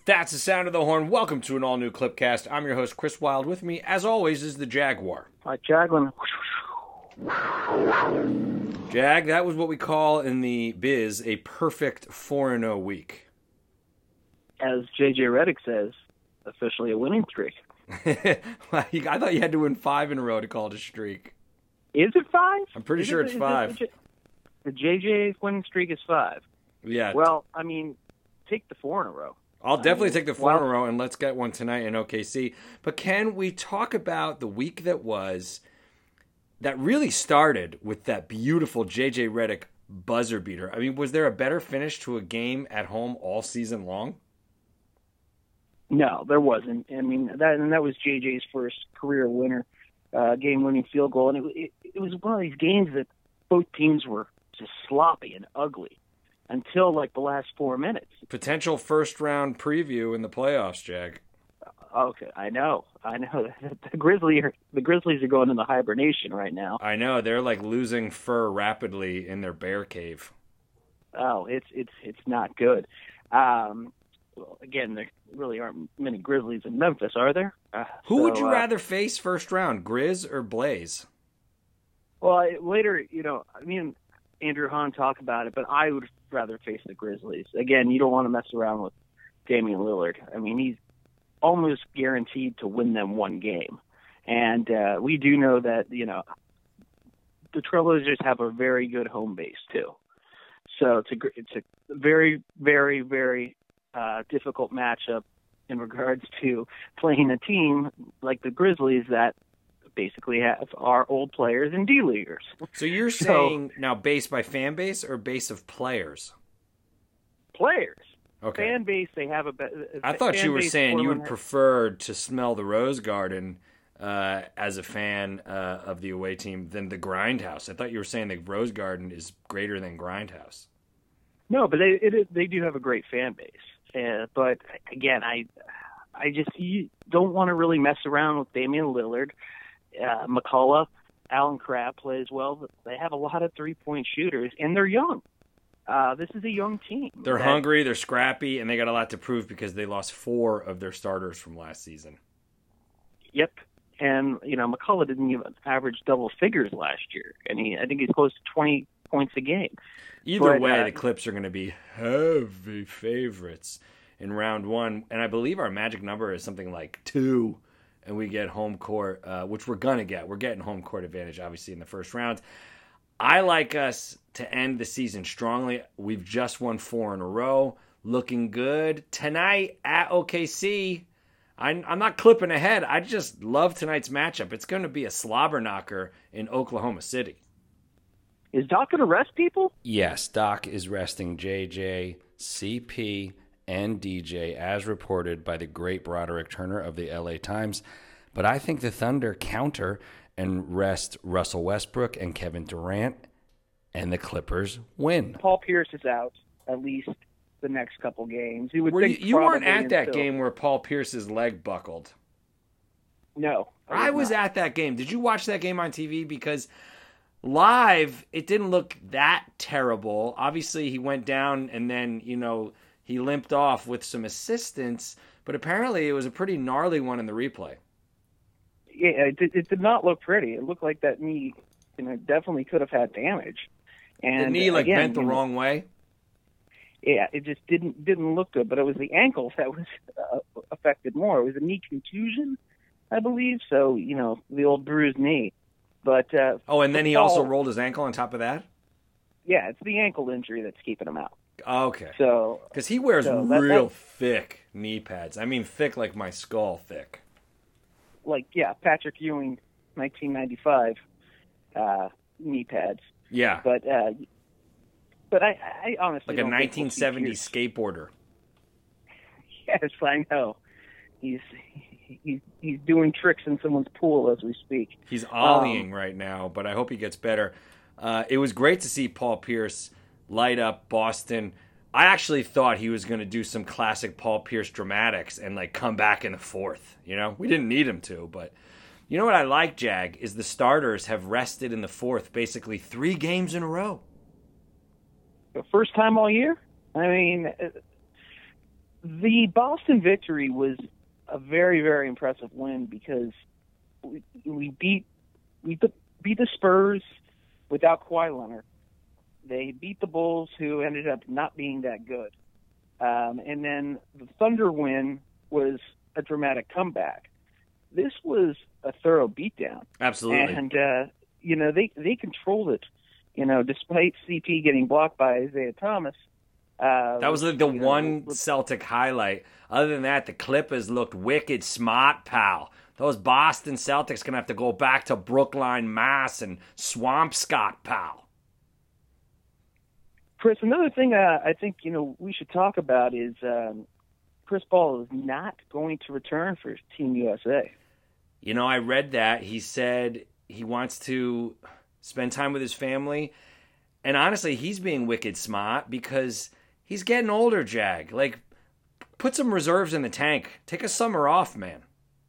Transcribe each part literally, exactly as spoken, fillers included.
That's the sound of the horn. Welcome to an all-new Clipcast. I'm your host, Chris Wilde. With me, as always, is the Jaguar. Hi, Jaglin. Jag, that was what we call in the biz a perfect four and oh week. As J J Redick says, officially a winning streak. I thought you had to win five in a row to call it a streak. Is it five? I'm pretty is sure it, it's is five. It, the J J's winning streak is five. Yeah. Well, I mean, take the four in a row. I'll definitely I mean, take the four well, in a row, and let's get one tonight in O K C. But can we talk about the week that was, that really started with that beautiful J J Redick buzzer beater? I mean, was there a better finish to a game at home all season long? No, there wasn't. I mean, that and that was J J's first career winner, uh, game-winning field goal, and it, it, it was one of these games that both teams were just sloppy and ugly until like the last four minutes. Potential first-round preview in the playoffs, Jag. Okay, I know, I know. The Grizzlies are the Grizzlies are going into hibernation right now. I know they're like losing fur rapidly in their bear cave. Oh, it's it's it's not good. Um, well, again, there really aren't many Grizzlies in Memphis, are there? Uh, Who so, would you uh, rather face first round, Grizz or Blaze? Well, I, later, you know, I mean, Andrew Hahn talked about it, but I would rather face the Grizzlies. Again, you don't want to mess around with Damian Lillard. I mean, he's almost guaranteed to win them one game. And uh, we do know that, you know, the Trailblazers have a very good home base, too. So it's a, it's a very, very, very uh, difficult matchup in regards to playing a team like the Grizzlies that basically have our old players and D-leaguers. So you're So- saying now base by fan base or base of players? Players. Okay. Fan base, they have a... Be- I thought fan you were base saying you would Portland- prefer to smell the Rose Garden uh, as a fan uh, of the away team than the Grindhouse. I thought you were saying the Rose Garden is greater than Grindhouse. No, but they it, they do have a great fan base. Uh, but again, I I just you don't want to really mess around with Damian Lillard, uh, McCullough, Alan Crabb plays well. They have a lot of three-point shooters, and they're young. Uh, this is a young team. They're that- hungry, they're scrappy, and they got a lot to prove because they lost four of their starters from last season. Yep. And, you know, McCullough didn't even average double figures last year, and he I think he's close to twenty points a game. Either But, way, uh, the Clips are going to be heavy favorites in round one. And I believe our magic number is something like two, and we get home court, uh, which we're going to get. We're getting home court advantage, obviously, in the first round. I like us to end the season strongly. We've just won four in a row. Looking good. Tonight at O K C, I'm, I'm not clipping ahead. I just love tonight's matchup. It's going to be a slobber knocker in Oklahoma City. Is Doc going to rest people? Yes, Doc is resting J J, C P, and D J, as reported by the great Broderick Turner of the L A Times. But I think the Thunder counter and rest Russell Westbrook and Kevin Durant, and the Clippers win. Paul Pierce is out at least the next couple games. You would Were you, think you weren't probably at that until- game where Paul Pierce's leg buckled. No. I was not. at that game. Did you watch that game on T V? Because live, it didn't look that terrible. Obviously, he went down and then, you know, he limped off with some assistance. But apparently, it was a pretty gnarly one in the replay. Yeah, it, did- it did not look pretty. It looked like that knee, you know, definitely could have had damage. And The knee, like, again, bent the you know, wrong way. Yeah, it just didn't didn't look good. But it was the ankle that was uh, affected more. It was a knee contusion, I believe. So, you know, the old bruised knee. But uh, Oh, and then he Paul- also rolled his ankle on top of that? yeah, it's the ankle injury that's keeping him out. Okay. So Because he wears So that- real that- thick knee pads. I mean, thick like my skull thick. like, yeah, Patrick Ewing, nineteen ninety-five uh, knee pads. Yeah. But uh, but I, I honestly Like a don't think we'll see nineteen seventies Pierce. skateboarder. Yes, I know. He's he's he's doing tricks in someone's pool as we speak. He's ollieing right now, but I hope he gets better. Uh, it was great to see Paul Pierce light up Boston. I actually thought he was going to do some classic Paul Pierce dramatics and like come back in the fourth. You know, we didn't need him to, but you know what I like, Jag, is the starters have rested in the fourth basically three games in a row. The first time all year. I mean, uh, The Boston victory was a very, very impressive win because we, we beat we beat the Spurs without Kawhi Leonard. They beat the Bulls, who ended up not being that good. Um, and then the Thunder win was a dramatic comeback. This was a thorough beatdown. Absolutely. And, uh, you know, they, they controlled it, you know, despite C P getting blocked by Isaiah Thomas. Uh, that was like the one know, Celtic highlight. Other than that, the Clippers looked wicked smart, pal. Those Boston Celtics going to have to go back to Brookline, Mass. and Swampscott, pal. Chris, another thing uh, I think, you know, we should talk about is um, Chris Paul is not going to return for Team U S A. You know, I read that. He said he wants to spend time with his family. And honestly, he's being wicked smart because he's getting older, Jag. Like, put some reserves in the tank. Take a summer off, man.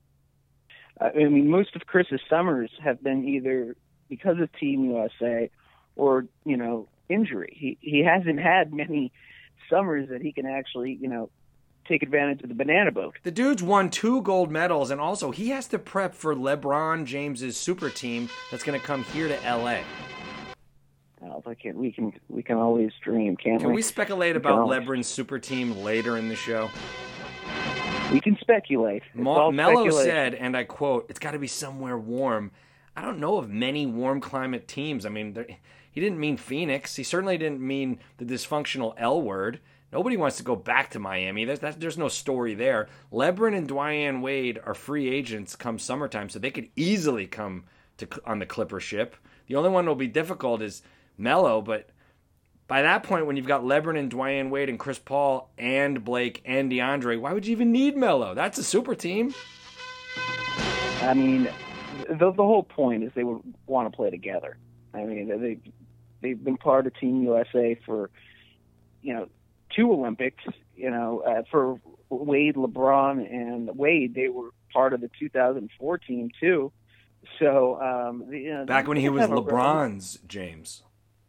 I mean, most of Chris's summers have been either because of Team U S A or, you know, injury. He he hasn't had many summers that he can actually, you know, take advantage of the banana boat. The dude's won two gold medals, and also he has to prep for LeBron James's super team that's going to come here to L A. Oh, I can, we can we can always dream, can't can we? we speculate we about LeBron's super team later in the show? We can speculate. Ma- Melo said, and I quote, "It's got to be somewhere warm." I don't know of many warm climate teams. I mean, he didn't mean Phoenix. He certainly didn't mean the dysfunctional L word. Nobody wants to go back to Miami. There's, that, there's no story there. LeBron and Dwyane Wade are free agents come summertime, so they could easily come to on the Clipper ship. The only one that will be difficult is Melo, but by that point, when you've got LeBron and Dwyane Wade and Chris Paul and Blake and DeAndre, why would you even need Melo? That's a super team. I mean, the, the whole point is they would want to play together. I mean, they they've been part of Team U S A for, you know, two Olympics. You know, uh, for Wade, LeBron, and Wade, they were part of the two thousand four team too. So, um, you know, back when he was LeBron's a, James.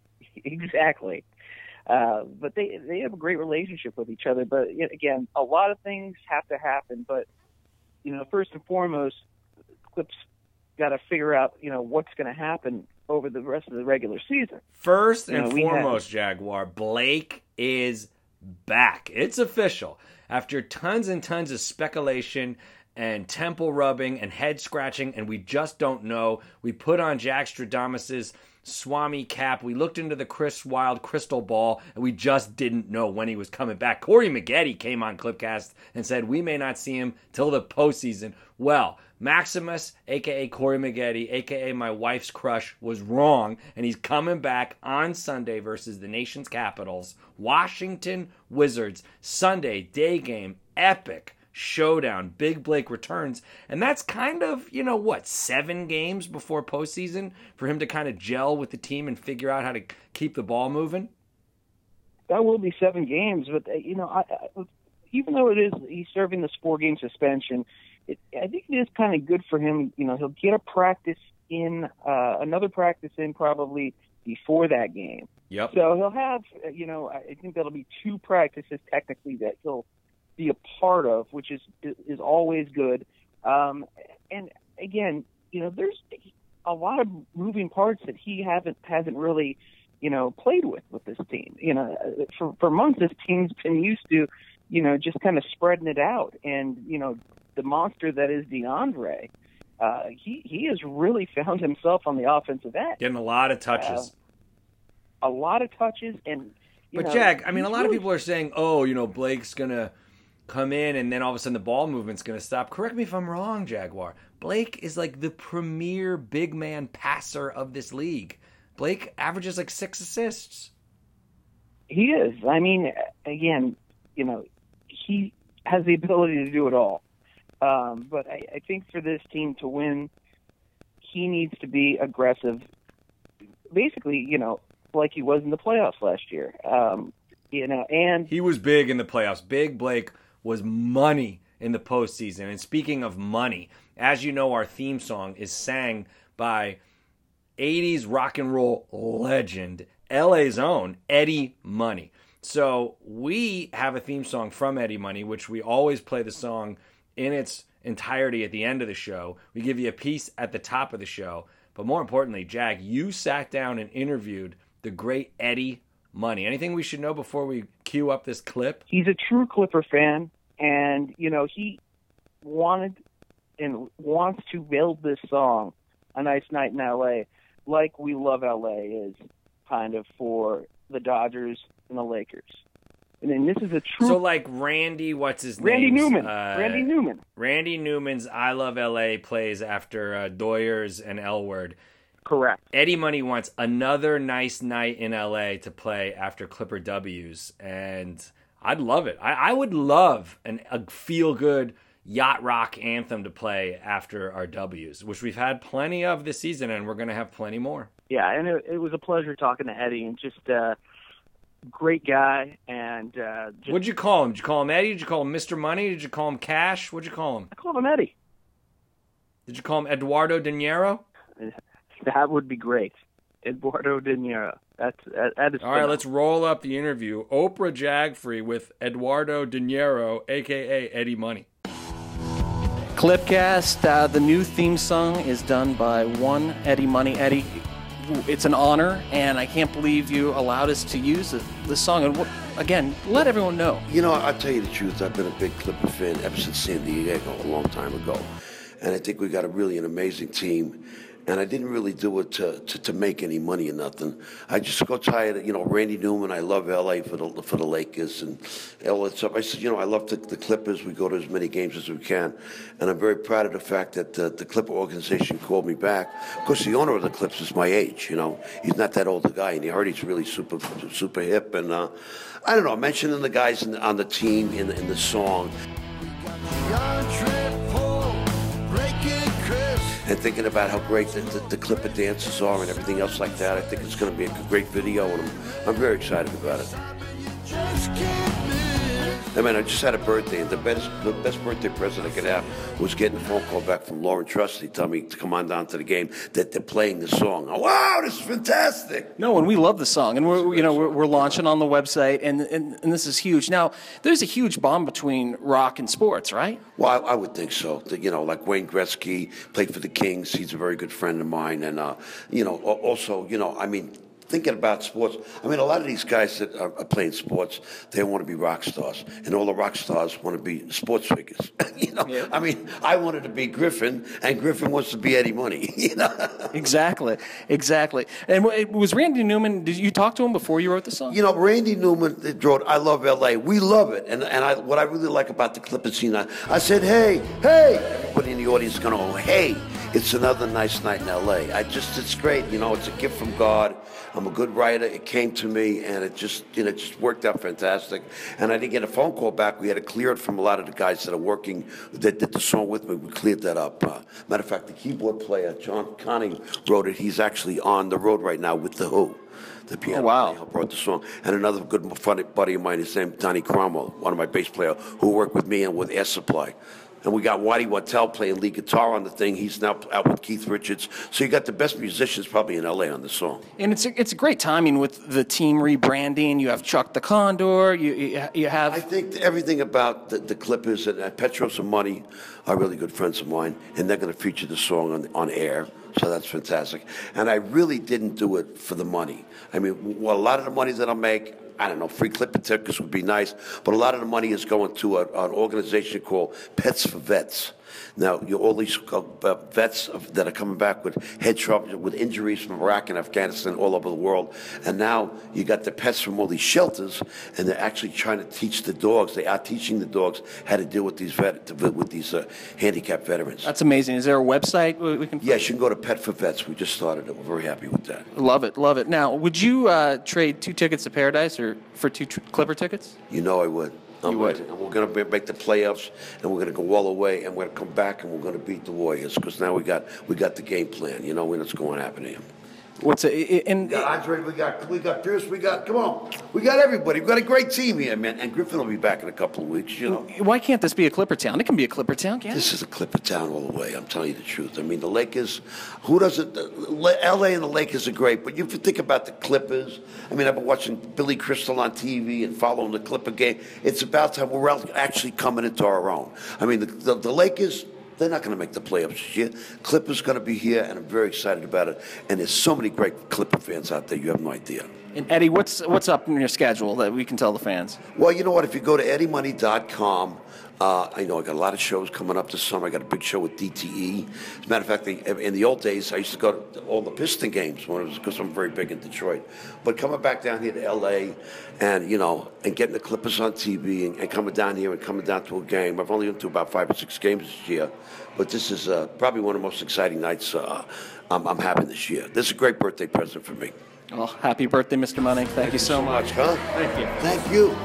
Exactly. Uh, but they they have a great relationship with each other. But again, a lot of things have to happen. But you know, first and foremost, Clips got to figure out, you know, what's going to happen over the rest of the regular season. First you and know, foremost, have... Jaguar, Blake is back. It's official. After tons and tons of speculation and temple rubbing and head scratching, and we just don't know, we put on Jack Stradamus's Swami cap. We looked into the Chris Wild crystal ball, and we just didn't know when he was coming back. Corey Maggette came on Clipcast and said we may not see him till the postseason. Well, Maximus, a k a. Corey Maggette, a k a my wife's crush, was wrong, and he's coming back on Sunday versus the nation's Capitals. Washington Wizards, Sunday, day game, epic showdown. Big Blake returns, and that's kind of, you know, what, seven games before postseason for him to kind of gel with the team and figure out how to keep the ball moving? That will be seven games, but, you know, I, I, even though it is he's serving this four-game suspension, It, I think it is kind of good for him. You know, he'll get a practice in, uh, another practice in probably before that game. Yep. So he'll have, you know, I think that'll be two practices technically that he'll be a part of, which is is always good. Um, and again, you know, there's a lot of moving parts that he haven't hasn't really, you know, played with with this team. You know, for for months this team's been used to, you know, just kind of spreading it out, and you know, the monster that is DeAndre, uh, he he has really found himself on the offensive end, getting a lot of touches, uh, a lot of touches, and you but know, Jack, I mean, a lot really... of people are saying, oh, you know, Blake's gonna come in and then all of a sudden the ball movement's gonna stop. Correct me if I'm wrong, Jaguar. Blake is like the premier big man passer of this league. Blake averages like six assists. He is. I mean, again, you know, he has the ability to do it all. Um, but I, I think for this team to win, he needs to be aggressive. Basically, you know, like he was in the playoffs last year. Um, you know, and he was big in the playoffs. Big Blake was money in the postseason. And speaking of money, as you know, our theme song is sang by eighties rock and roll legend, L A's own Eddie Money. So we have a theme song from Eddie Money, which we always play the song in its entirety at the end of the show. We give you a piece at the top of the show. But more importantly, Jack, you sat down and interviewed the great Eddie Money. Anything we should know before we cue up this clip? He's a true Clipper fan, and, you know, he wanted and wants to build this song, A Nice Night in L A, like We Love L A is kind of for the Dodgers and the Lakers. And then this is a true... So like Randy, what's his name? Randy Newman. Uh, Randy Newman. Randy Newman's I Love L A plays after uh, Doyers and Elward. Correct. Eddie Money wants Another Nice Night in L A to play after Clipper W's, and I'd love it. I, I would love an, a feel-good yacht rock anthem to play after our W's, which we've had plenty of this season, and we're going to have plenty more. Yeah, and it, it was a pleasure talking to Eddie, and just uh, great guy. And uh, just, what'd you call him? Did you call him Eddie? Did you call him Mister Money? Did you call him Cash? What'd you call him? I called him Eddie. Did you call him Eduardo De Niro? That would be great. Eduardo De Niro. That's, that, that is All right, let's roll up the interview. Oprah Jagfrey with Eduardo De Niro, a k a. Eddie Money. Clipcast, uh, the new theme song is done by one Eddie Money. Eddie, it's an honor, and I can't believe you allowed us to use the, the song. And again, let everyone know. You know, I'll tell you the truth. I've been a big Clipper fan ever since San Diego a long time ago. And I think we got a really an amazing team. And I didn't really do it to, to, to make any money or nothing. I just got tired of, you know, Randy Newman. I love L A for the for the Lakers and all that stuff. I said, you know, I love the, the Clippers. We go to as many games as we can. And I'm very proud of the fact that uh, the Clipper organization called me back. Of course, the owner of the Clips is my age, you know. He's not that old a guy, and he heard he's really super super hip. And uh, I don't know, mentioning the guys in the, on the team in, in the song. And thinking about how great the, the, the Clipper dances are and everything else like that. I think it's going to be a great video, and I'm, I'm very excited about it. I mean, I just had a birthday, and the best the best birthday present I could have was getting a phone call back from Lauren Trusty telling me to come on down to the game, that they're playing the song. Oh, wow, this is fantastic. No, and we love the song, and we're you know we're, we're launching on the website, and, and and this is huge. Now, there's a huge bond between rock and sports, right? Well, I, I would think so. You know, like Wayne Gretzky played for the Kings. He's a very good friend of mine, and uh, you know, also, you know, I mean. Thinking about sports, I mean, a lot of these guys that are, are playing sports, they want to be rock stars, and all the rock stars want to be sports figures. you know, yeah. I mean, I wanted to be Griffin, and Griffin wants to be Eddie Money. You know, exactly, exactly. And it was Randy Newman. Did you talk to him before you wrote the song? You know, Randy Newman wrote "I Love L A." We love it, and and I, what I really like about the Clippers scene, I, I said, "Hey, hey!" Everybody in the audience is going to go, "Hey!" It's another nice night in L A. I just, it's great. You know, it's a gift from God. I'm a good writer. It came to me, and it just, you know, it just worked out fantastic. And I didn't get a phone call back. We had to clear it from a lot of the guys that are working, that did the song with me. We cleared that up. Uh, matter of fact, the keyboard player, John Conning, wrote it. He's actually on the road right now with The Who. The piano oh, wow. player who wrote the song. And another good funny buddy of mine, his name Donnie Cromwell, one of my bass players, who worked with me and with Air Supply. And we got Waddy Wattell playing lead guitar on the thing. He's now out with Keith Richards. So you got the best musicians probably in L A on the song. And it's a, it's a great timing with the team rebranding. You have Chuck the Condor. You you, you have. I think everything about the, the Clippers and uh, Petros and Money are really good friends of mine, and they're going to feature the song on on air. So that's fantastic. And I really didn't do it for the money. I mean, well, a lot of the money that I'll make, I don't know, free Clipper tickets would be nice, but a lot of the money is going to a, an organization called Pets for Vets. Now, you all these uh, vets that are coming back with head trouble, with injuries from Iraq and Afghanistan, all over the world, and now you got the pets from all these shelters, and they're actually trying to teach the dogs. They are teaching the dogs how to deal with these vet, with these uh, handicapped veterans. That's amazing. Is there a website we can? Yes, you can go to Pet for Vets. We just started it. We're very happy with that. Love it, love it. Now, would you uh, trade two tickets to Paradise or for two tr- Clipper tickets? You know I would. You would. And we're going to make the playoffs, and we're going to go all the way, and we're going to come back, and we're going to beat the Warriors because now we got we got the game plan. You know, we know what's going to happen here. What's it? And We got Andre, we got we got Pierce, we got come on, we got everybody. We got a great team here, man. And Griffin will be back in a couple of weeks. You know, why can't this be a Clipper town? It can be a Clipper town, can't it? this is a Clipper town all the way. I'm telling you the truth. I mean, the Lakers. Who doesn't? L A and the Lakers are great, but if you think about the Clippers, I mean, I've been watching Billy Crystal on T V and following the Clipper game. It's about time we're actually coming into our own. I mean, the the, the Lakers. They're not going to make the playoffs this year. Clippers going to be here, and I'm very excited about it. And there's so many great Clipper fans out there. You have no idea. And Eddie, what's what's up in your schedule that we can tell the fans? Well, you know what? If you go to eddie money dot com, uh, I know I got a lot of shows coming up this summer. I got a big show with D T E. As a matter of fact, they, in the old days, I used to go to all the Piston games when it was because I'm very big in Detroit. But coming back down here to L A, and you know, and getting the Clippers on T V, and, and coming down here and coming down to a game. I've only been to about five or six games this year, but this is uh, probably one of the most exciting nights uh, I'm, I'm having this year. This is a great birthday present for me. Well, happy birthday, Mister Money. Thank, Thank you so much. Huh? Thank you. Thank you.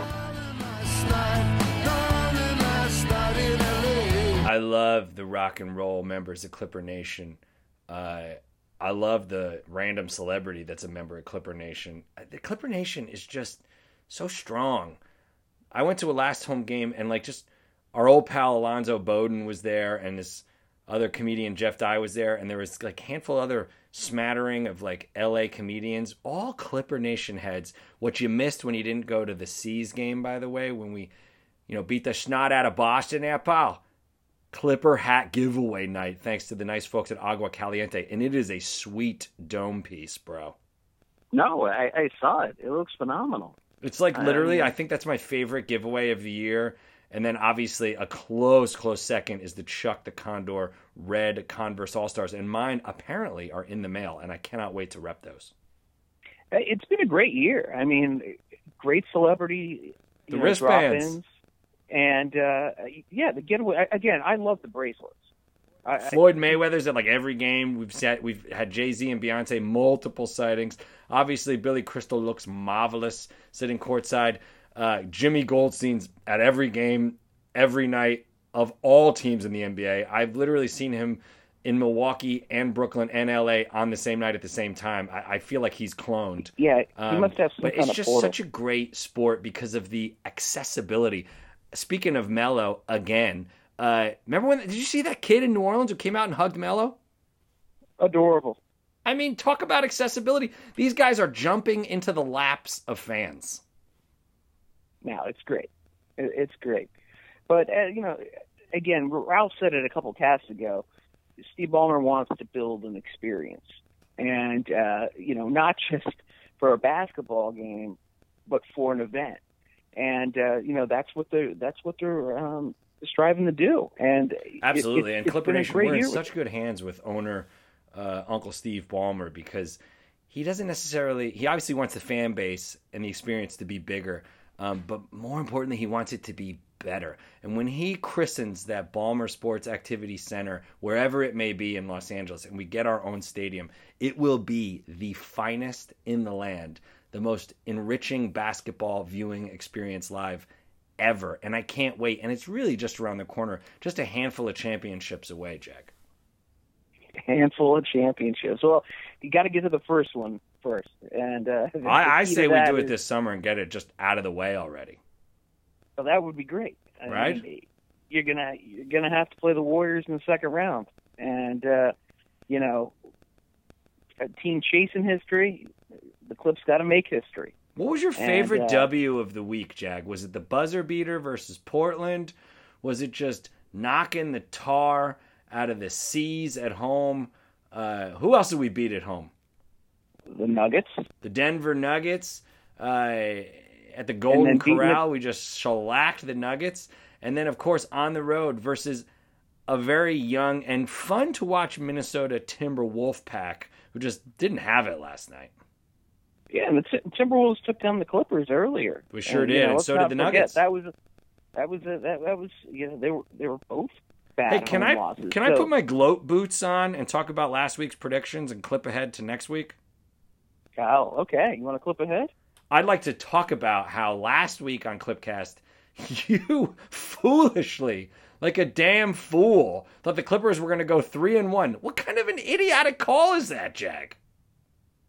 I love the rock and roll members of Clipper Nation. Uh, I love the random celebrity that's a member of Clipper Nation. The Clipper Nation is just so strong. I went to a last home game, and like just our old pal Alonzo Bowden was there, and this other comedian Jeff Dye was there, and there was like a handful of other smattering of like L A comedians, all Clipper Nation heads. What you missed when you didn't go to the C's game, by the way, when we, you know, beat the snot out of Boston there, pal. Clipper hat giveaway night, thanks to the nice folks at Agua Caliente, and it is a sweet dome piece, bro. No, I, I saw it. It looks phenomenal. It's like literally, Um, I think that's my favorite giveaway of the year. And then obviously a close, close second is the Chuck the Condor red Converse All-Stars. And mine apparently are in the mail, and I cannot wait to rep those. It's been a great year. I mean, great celebrity The you know, wristbands. drop-ins. And, uh, yeah, the getaway. Again, I love the bracelets. I, Floyd Mayweather's at like every game. We've set, we've had Jay-Z and Beyonce multiple sightings. Obviously, Billy Crystal looks marvelous sitting courtside. Uh, Jimmy Goldstein's at every game, every night of all teams in the N B A. I've literally seen him in Milwaukee and Brooklyn and L A on the same night at the same time. I, I feel like he's cloned. Yeah, he Um, must have some but kind it's of just portal. such a great sport because of the accessibility. Speaking of Melo again, uh, remember when? Did you see that kid in New Orleans who came out and hugged Melo? Adorable. I mean, talk about accessibility. These guys are jumping into the laps of fans. No, it's great. It, it's great. But, uh, you know, again, Ralph said it a couple casts ago. Steve Ballmer wants to build an experience. And, uh, you know, not just for a basketball game, but for an event. And, uh, you know, that's what they're, that's what they're um, striving to do. And Absolutely. It, it, and it's Clipper been a Nation, great we're in year. such good hands with owner uh, Uncle Steve Ballmer because he doesn't necessarily, he obviously wants the fan base and the experience to be bigger. Um, but more importantly, he wants it to be better. And when he christens that Ballmer Sports Activity Center, wherever it may be in Los Angeles, and we get our own stadium, it will be the finest in the land, the most enriching basketball viewing experience live ever. And I can't wait. And it's really just around the corner, just a handful of championships away, Jack. Handful of championships. Well, you got to get to the first one first. And uh, the I, I key say to we that do it is- this summer and get it just out of the way already. Well, that would be great. I Right? mean, you're gonna you're gonna have to play the Warriors in the second round, and uh, you know, a team chasing history. The Clips got to make history. What was your And, favorite uh, W of the week, Jag? Was it the buzzer beater versus Portland? Was it just knocking the tar out of the C's at home? Uh, who else did we beat at home? The Nuggets. The Denver Nuggets. Uh, at the Golden beating Corral, we just shellacked the Nuggets. And then, of course, on the road versus a very young and fun to watch Minnesota Timberwolf pack who just didn't have it last night. Yeah, and the Tim- Timberwolves took down the Clippers earlier. We sure and, you did, know, and let's so did not the forget, Nuggets. That was that was a, that, that was you know they were they were both bad. Hey, can home I losses. can I So- put my gloat boots on and talk about last week's predictions and clip ahead to next week? Oh, okay. You want to clip ahead? I'd like to talk about how last week on Clipcast, you foolishly, like a damn fool, thought the Clippers were going to go three and one. What kind of an idiotic call is that, Jack?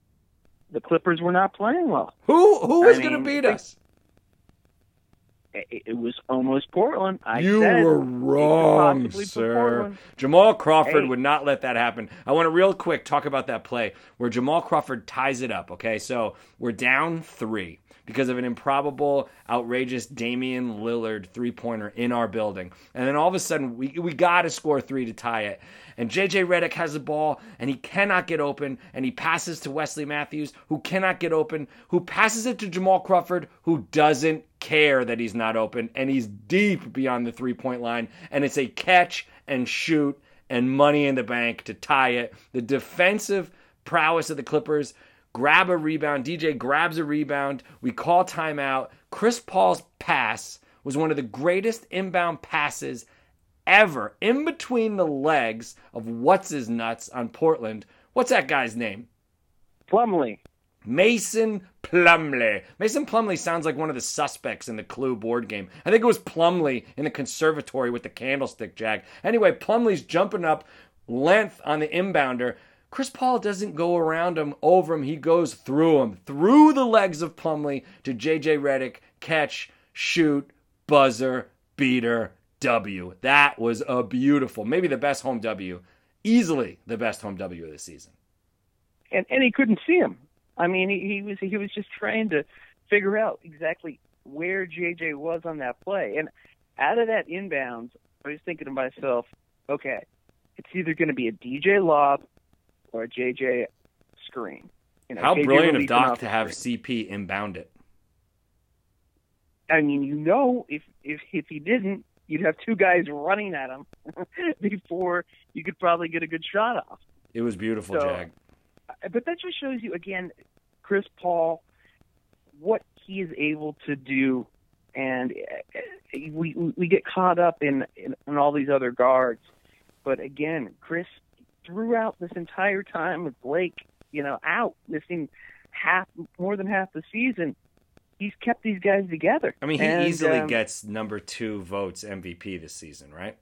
the Clippers were not playing well. Who who was I going to mean, beat they- us? It, it was almost Portland. I You said were it could wrong, possibly put sir. Portland. Jamal Crawford Hey. would not let that happen. I want to real quick talk about that play where Jamal Crawford ties it up, okay? So we're down three because of an improbable, outrageous Damian Lillard three-pointer in our building. And then all of a sudden, we we got to score three to tie it. And J J Redick has the ball, and he cannot get open, and he passes to Wesley Matthews, who cannot get open, who passes it to Jamal Crawford, who doesn't care that he's not open, and he's deep beyond the three-point line, and it's a catch and shoot and money in the bank to tie it. The defensive prowess of the Clippers grab a rebound. D J grabs a rebound. We call timeout. Chris Paul's pass was one of the greatest inbound passes ever, in between the legs of what's-his-nuts on Portland. What's that guy's name? Plumlee. Mason Plumlee. Mason Plumlee sounds like one of the suspects in the Clue board game. I think it was Plumlee in the conservatory with the candlestick, Jag. Anyway, Plumlee's jumping up, length on the inbounder. Chris Paul doesn't go around him, over him. He goes through him, through the legs of Plumlee to J J Redick. Catch, shoot, buzzer, beater, W. That was a beautiful, maybe the best home W. Easily the best home W of the season. And and he couldn't see him. I mean, he, he was he was just trying to figure out exactly where J J was on that play. And out of that inbounds, I was thinking to myself, okay, it's either going to be a D J lob or a J J screen. You know, How J J brilliant of releasing Doc off to the have screen. C P inbound it. I mean, you know, if if if he didn't, you'd have two guys running at him before you could probably get a good shot off. It was beautiful, So, Jag. But that just shows you, again, Chris Paul, what he is able to do. And uh, we we get caught up in, in, in all these other guards. But, again, Chris, throughout this entire time with Blake, you know, out, missing half, more than half the season, he's kept these guys together. I mean, he And, easily um, gets number two votes M V P this season, right?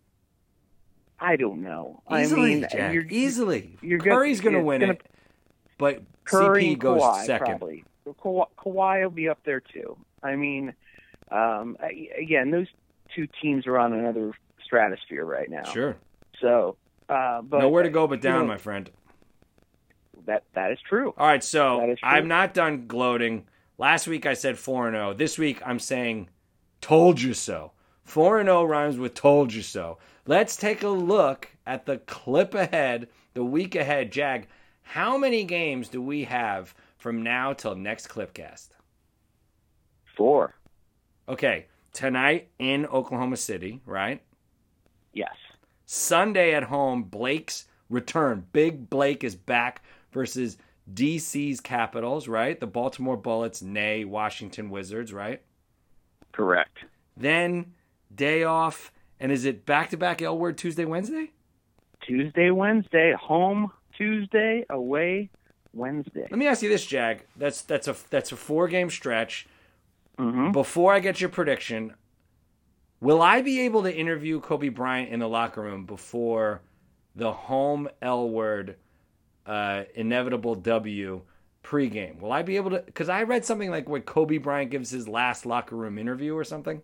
I don't know. Easily, I mean, Jack. you're, Easily. you're gonna- Curry's going to it's win gonna- it, but Curry C P and goes Kawhi, second. probably. Ka- Kawhi will be up there too. I mean, um, I- again, those two teams are on another stratosphere right now. Sure. So, uh, but Nowhere to go but you down, know, my friend. That that is true. All right, so That is true. I'm not done gloating. Last week I said four and oh. This week I'm saying told you so. four and oh rhymes with told you so. Let's take a look at the clip ahead, the week ahead. Jag, how many games do we have from now till next Clipcast? Four. Okay, tonight in Oklahoma City, right? Yes. Sunday at home, Blake's return. Big Blake is back versus D C's Capitals, right? The Baltimore Bullets, nay, Washington Wizards, right? Correct. Then day off, and is it back-to-back L Word Tuesday, Wednesday? Tuesday, Wednesday, home Tuesday, away Wednesday. Let me ask you this, Jag. That's that's a that's a four-game stretch. Mm-hmm. Before I get your prediction, will I be able to interview Kobe Bryant in the locker room before the home L Word uh, inevitable W pregame? Will I be able to? Because I read something like when Kobe Bryant gives his last locker room interview or something.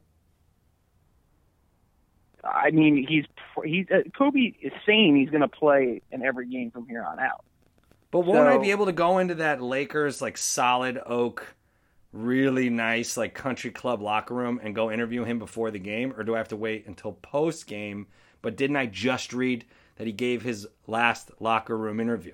I mean, he's he's uh, Kobe is saying he's going to play in every game from here on out. But won't I So- be able to go into that Lakers like solid oak, really nice like country club locker room and go interview him before the game, or do I have to wait until post game? But didn't I just read that he gave his last locker room interview?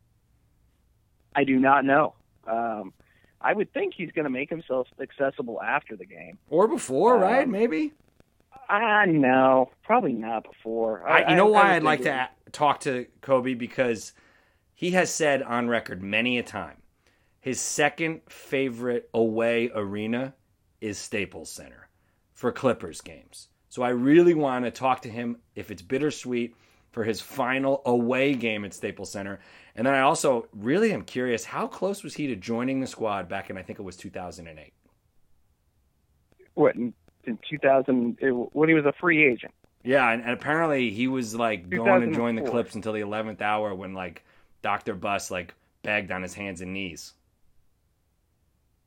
I do not know. Um, I would think he's going to make himself accessible after the game. Or before, Um, right? Maybe. Ah, no, probably not before. I, you know why would I'd like think to a- talk to Kobe, because he has said on record many a time his second favorite away arena is Staples Center for Clippers games. So I really want to talk to him, if it's bittersweet, for his final away game at Staples Center. And then I also really am curious, how close was he to joining the squad back in, I think it was two thousand eight? What, in, in two thousand, it, when he was a free agent? Yeah, and, and apparently he was like going to join the two thousand four. Clips until the eleventh hour when like Doctor Bus like begged on his hands and knees.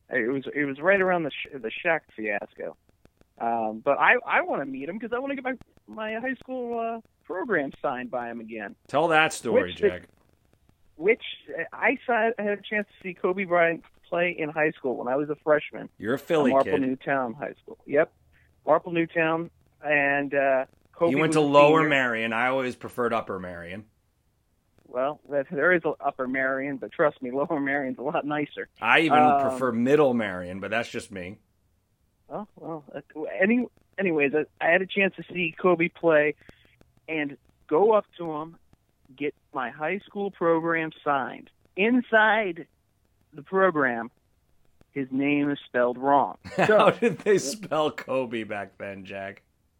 It was it was right around the the Shaq fiasco. Um, but I, I want to meet him because I want to get my my high school uh, program signed by him again. Tell that story, which, Jack. Which I saw, I had a chance to see Kobe Bryant play in high school when I was a freshman. You're a Philly Marple kid. Newtown High School. Yep, Marple Newtown, and uh, Kobe. He went was to a Lower senior. Marion. I always preferred Upper Marion. Well, that, there is an Upper Marion, but trust me, Lower Marion's a lot nicer. I even Um, prefer Middle Marion, but that's just me. Oh, well, uh, any, anyways, I, I had a chance to see Kobe play and go up to him, get my high school program signed. Inside the program, his name is spelled wrong. How So did they spell Kobe back then, Jack?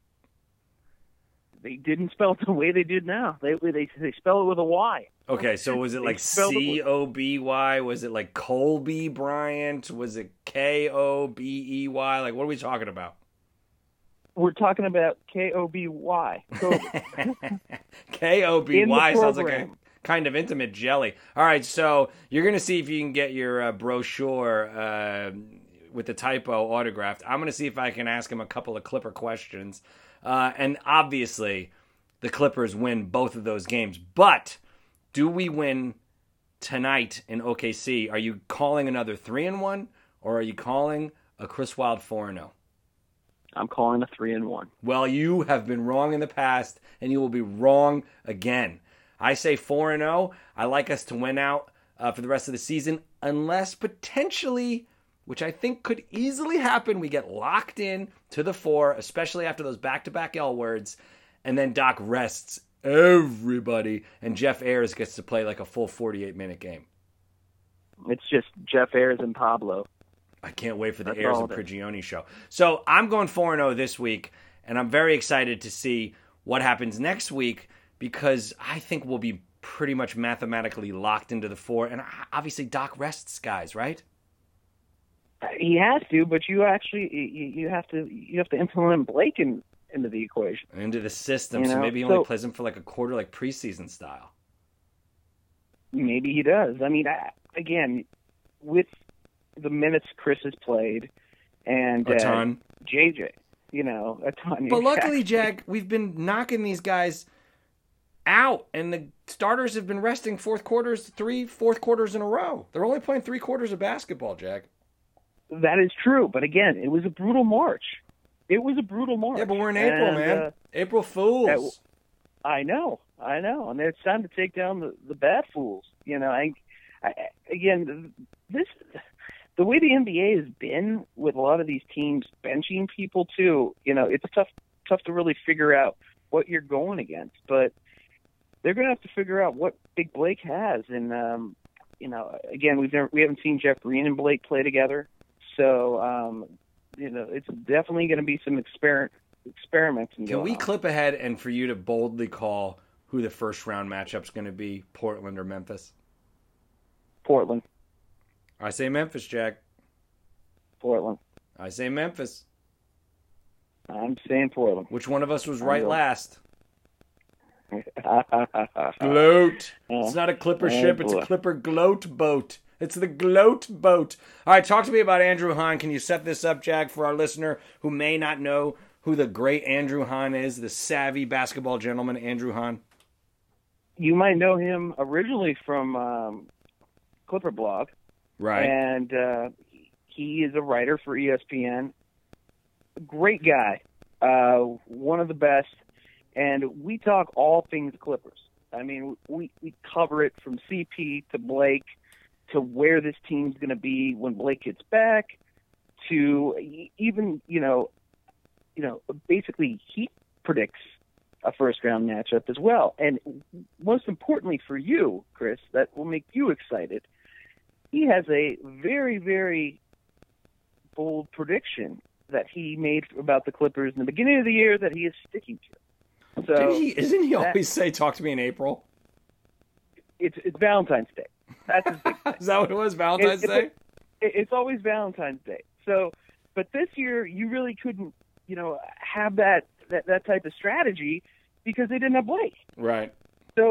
they didn't spell it the way they did now. They they they spell it with a Y. Okay, so was it They like spelled it with- C O B Y? Was it like Colby Bryant? Was it K O B E Y? Like, what are we talking about? We're talking about K O B Y. Kobe. K O B In Y the sounds like a program. kind of intimate jelly. All right, so you're going to see if you can get your uh, brochure uh, with the typo autographed. I'm going to see if I can ask him a couple of Clipper questions. Uh, and obviously, the Clippers win both of those games. But do we win tonight in O K C? Are you calling another three and one, or are you calling a Chris Wild four and oh? I'm calling a three and one. Well, you have been wrong in the past, and you will be wrong again. I say four and oh. I like us to win out uh, for the rest of the season, unless potentially, which I think could easily happen, we get locked in to the four, especially after those back-to-back L words, and then Doc rests everybody, and Jeff Ayers gets to play like a full forty-eight minute game. It's just Jeff Ayers and Pablo. I can't wait for the That's Ayers all and it is. Prigioni show. So I'm going four and oh this week, and I'm very excited to see what happens next week because I think we'll be pretty much mathematically locked into the four. And obviously Doc rests guys, right? He has to, but you actually you, you have to you have to implement Blake in, into the equation. Into the system. You So know, maybe he only so- plays him for like a quarter, like preseason style. Maybe he does. I mean, I, again, with the minutes Chris has played and A uh, ton. J J, you know, a ton. But luckily, exactly. Jack, we've been knocking these guys out, and the starters have been resting fourth quarters, three fourth quarters in a row. They're only playing three quarters of basketball, Jack. That is true, but again, it was a brutal March. It was a brutal March. Yeah, but we're in April, And, man. uh, April Fools. that- I know, I know, and it's time to take down the, the bad fools. You know, I, I, again, this the way the N B A has been with a lot of these teams benching people too. You know, it's tough tough to really figure out what you're going against, but they're going to have to figure out what Big Blake has. And um, you know, again, we've never we haven't seen Jeff Green and Blake play together, so um, you know, it's definitely going to be some exper- experimenting. Can going we on. clip ahead and for you to boldly call who the first round matchup's going to be, Portland or Memphis? Portland? I say Memphis, Jack. Portland. I say Memphis. I'm saying Portland. Which one of us was right will. last? Gloat. Gloat. It's not a Clipper Oh, ship, it's a boy. Clipper gloat boat. It's the gloat boat. All right, talk to me about Andrew Hahn. Can you set this up, Jack, for our listener who may not know who the great Andrew Hahn is, the savvy basketball gentleman, Andrew Hahn? You might know him originally from um, Clipper Blog, Right. and uh, he is a writer for E S P N. Great guy, uh, one of the best, and we talk all things Clippers. I mean, we, we cover it from C P to Blake to where this team's going to be when Blake gets back to e- even, you know, you know, basically he predicts a first round matchup as well. And most importantly for you, Chris, that will make you excited. He has a very, very bold prediction that he made about the Clippers in the beginning of the year that he is sticking to. So Didn't he, isn't he that- always say, talk to me in April? it's it's Valentine's Day. That's his big thing. Is that what it was, Valentine's It- Day? it- It's always Valentine's Day. So, but this year you really couldn't, you know, have that that, that type of strategy because they didn't have Blake. Right. So, you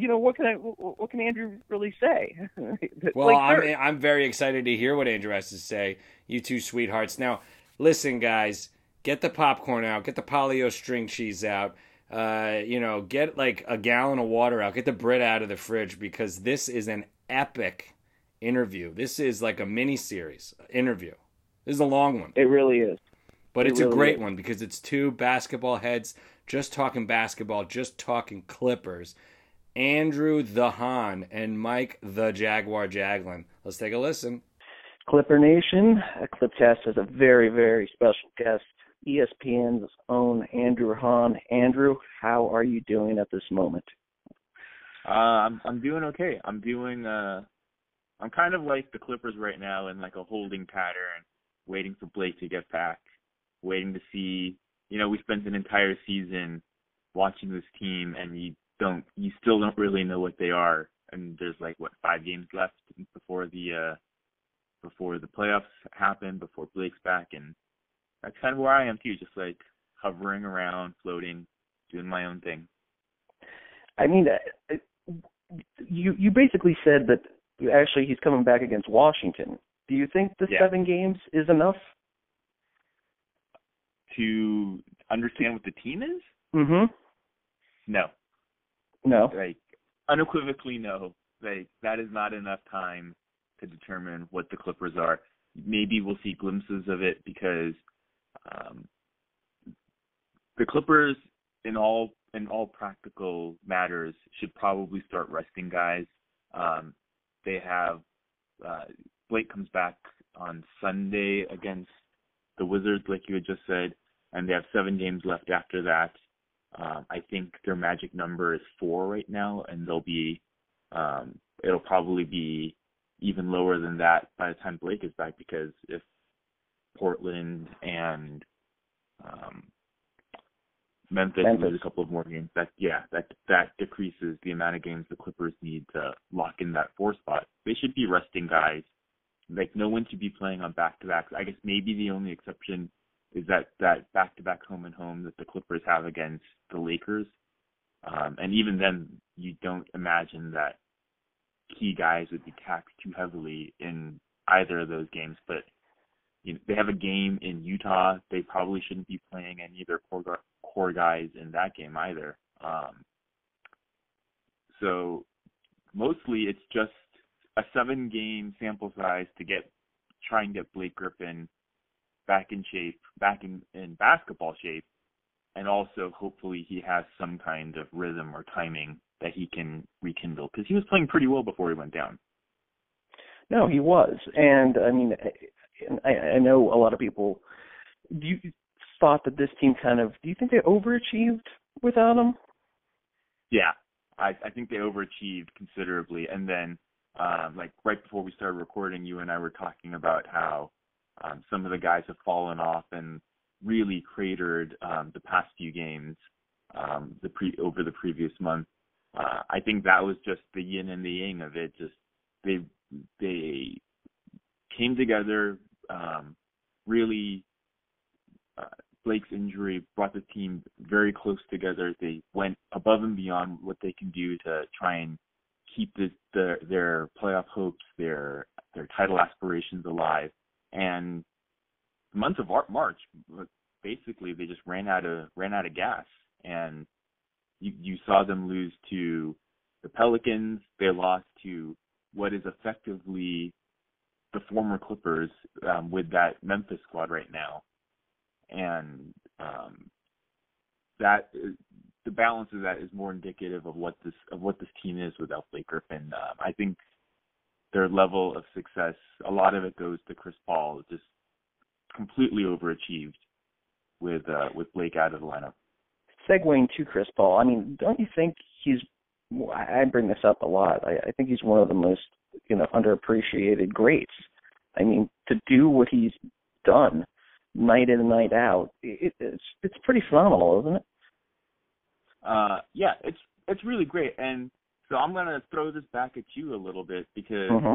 know, what can I, what can Andrew really say? Well, Blake I'm Burke. I'm very excited to hear what Andrew has to say. You two sweethearts. Now, listen, guys, get the popcorn out, get the Polly-O string cheese out. Uh, you know, get like a gallon of water out, get the Brit out of the fridge, because this is an epic interview. This is like a mini series interview. This is a long one. It really is. But It it's a really great is. one because it's two basketball heads just talking basketball, just talking Clippers. Andrew the Han and Mike the Jaguar Jaglin. Let's take a listen. Clipper Nation, Clipcast has a very, very special guest, E S P N's own Andrew Han. Andrew, how are you doing at this moment? Uh, I'm I'm doing okay. I'm doing uh, I'm kind of like the Clippers right now in like a holding pattern, waiting for Blake to get back, waiting to see. You know, we spent an entire season watching this team, and you don't, you still don't really know what they are. And there's like what five games left before the uh, before the playoffs happen, before Blake's back, and that's kind of where I am too, just like hovering around, floating, doing my own thing. I mean, uh, you you basically said that actually he's coming back against Washington. Do you think the Yeah. seven games is enough? To understand what the team is? Mm-hmm. No. No. Like, unequivocally no. Like, that is not enough time to determine what the Clippers are. Maybe we'll see glimpses of it because um, the Clippers, in all in all practical matters, should probably start resting guys. Um, they have uh, Blake comes back on Sunday against the Wizards, like you had just said, and they have seven games left after that. Um, I think their magic number is four right now, and they'll be, um, it'll probably be even lower than that by the time Blake is back, because if Portland and um, Memphis, Memphis. lose a couple of more games, that yeah, that that decreases the amount of games the Clippers need to lock in that four spot. They should be resting guys. Like, no one should be playing on back-to-backs. I guess maybe the only exception is that, that back-to-back home and home that the Clippers have against the Lakers. Um, and even then, you don't imagine that key guys would be taxed too heavily in either of those games. But you know, they have a game in Utah. They probably shouldn't be playing any of their core, core guys in that game either. Um, so mostly it's just a seven-game sample size to get try and get Blake Griffin back in shape, back in, in basketball shape, and also hopefully he has some kind of rhythm or timing that he can rekindle, because he was playing pretty well before he went down. No, he was. And, I mean, I, I know a lot of people do you thought that this team kind of, do you think they overachieved without him? Yeah, I, I think they overachieved considerably. And then, um, like, right before we started recording, you and I were talking about how um, some of the guys have fallen off and really cratered um, the past few games um, the pre- over the previous month. Uh, I think that was just the yin and the yang of it. Just they they came together. Um, really, uh, Blake's injury brought the team very close together. They went above and beyond what they can do to try and keep the, the, their playoff hopes, their their title aspirations alive. And the month of March, basically, they just ran out of ran out of gas, and you, you saw them lose to the Pelicans. They lost to what is effectively the former Clippers um, with that Memphis squad right now, and um, that the balance of that is more indicative of what this of what this team is without Blake Griffin. Um, I think their level of success, a lot of it goes to Chris Paul, just completely overachieved with uh, with Blake out of the lineup. Segueing to Chris Paul, I mean, don't you think he's, I bring this up a lot, I, I think he's one of the most, you know, underappreciated greats. I mean, to do what he's done night in and night out, it, it's it's pretty phenomenal, isn't it? Uh, yeah, it's it's really great. And so I'm going to throw this back at you a little bit, because Mm-hmm.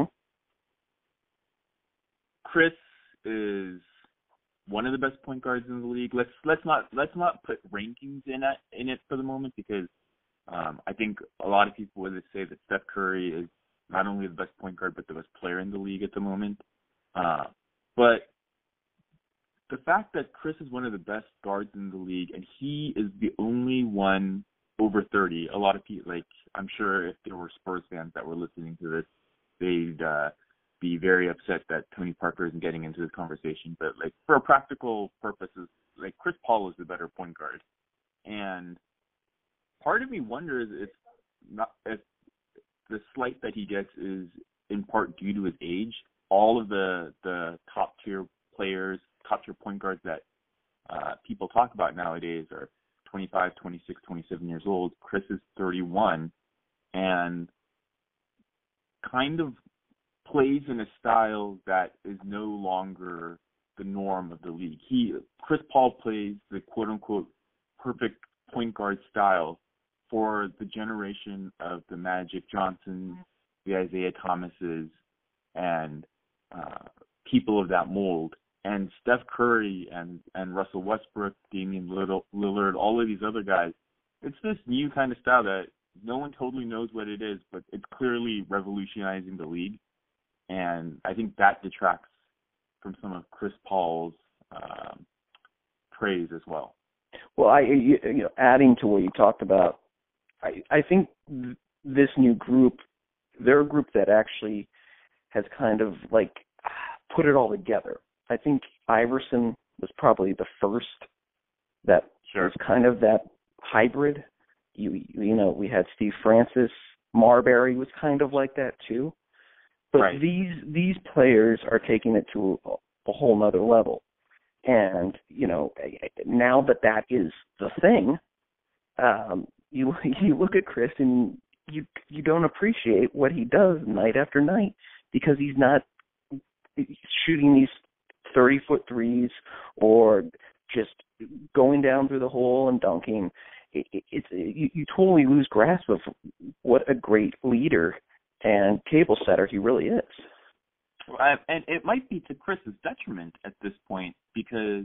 Chris is one of the best point guards in the league. Let's let's not let's not put rankings in it in it for the moment, because Um, I think a lot of people would say that Steph Curry is not only the best point guard, but the best player in the league at the moment. Uh, but the fact that Chris is one of the best guards in the league, and he is the only one over thirty. A lot of people, like, I'm sure if there were Spurs fans that were listening to this, they'd uh, be very upset that Tony Parker isn't getting into this conversation. But, like, for practical purposes, like, Chris Paul is the better point guard. And part of me wonders if not if the slight that he gets is in part due to his age. All of the the top tier players, top tier point guards that uh, people talk about nowadays are twenty-five, twenty-six, twenty-seven years old. Chris is thirty-one and kind of plays in a style that is no longer the norm of the league. He Chris Paul plays the quote unquote perfect point guard style for the generation of the Magic Johnsons, the Isaiah Thomases, and uh, people of that mold. And Steph Curry and, and Russell Westbrook, Damian Lillard, all of these other guys, it's this new kind of style that no one totally knows what it is, but it's clearly revolutionizing the league. And I think that detracts from some of Chris Paul's um, praise as well. Well, I you, you know, adding to what you talked about, I, I think th- this new group, they're a group that actually has kind of like put it all together. I think Iverson was probably the first that sure. was kind of that hybrid. You you know, we had Steve Francis, Marbury was kind of like that too. But right. these these players are taking it to a, a whole nother level. And, you know, now that that is the thing, um, you you look at Chris and you you don't appreciate what he does night after night because he's not shooting these thirty-foot threes or just going down through the hole and dunking. It, it, it's you, you totally lose grasp of what a great leader and table setter he really is. Well, and it might be to Chris's detriment at this point because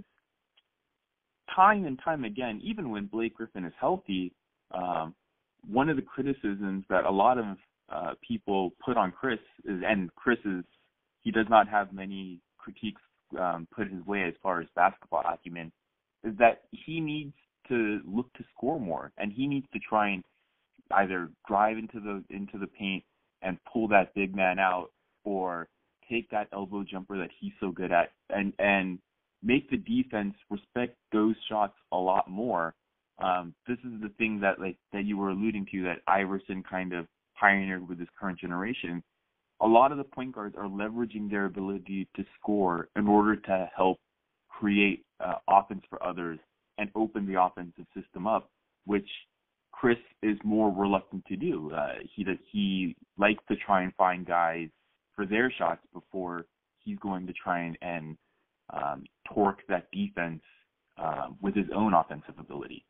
time and time again, even when Blake Griffin is healthy, um, one of the criticisms that a lot of uh, people put on Chris is, and Chris is, he does not have many critiques um, put his way as far as basketball acumen, is that he needs to look to score more, and he needs to try and either drive into the into the paint and pull that big man out, or take that elbow jumper that he's so good at, and and make the defense respect those shots a lot more. Um, this is the thing that like that you were alluding to, that Iverson kind of pioneered with this current generation. A lot of the point guards are leveraging their ability to score in order to help create uh, offense for others and open the offensive system up, which Chris is more reluctant to do. Uh, he he likes to try and find guys for their shots before he's going to try and, and um, torque that defense uh, with his own offensive ability.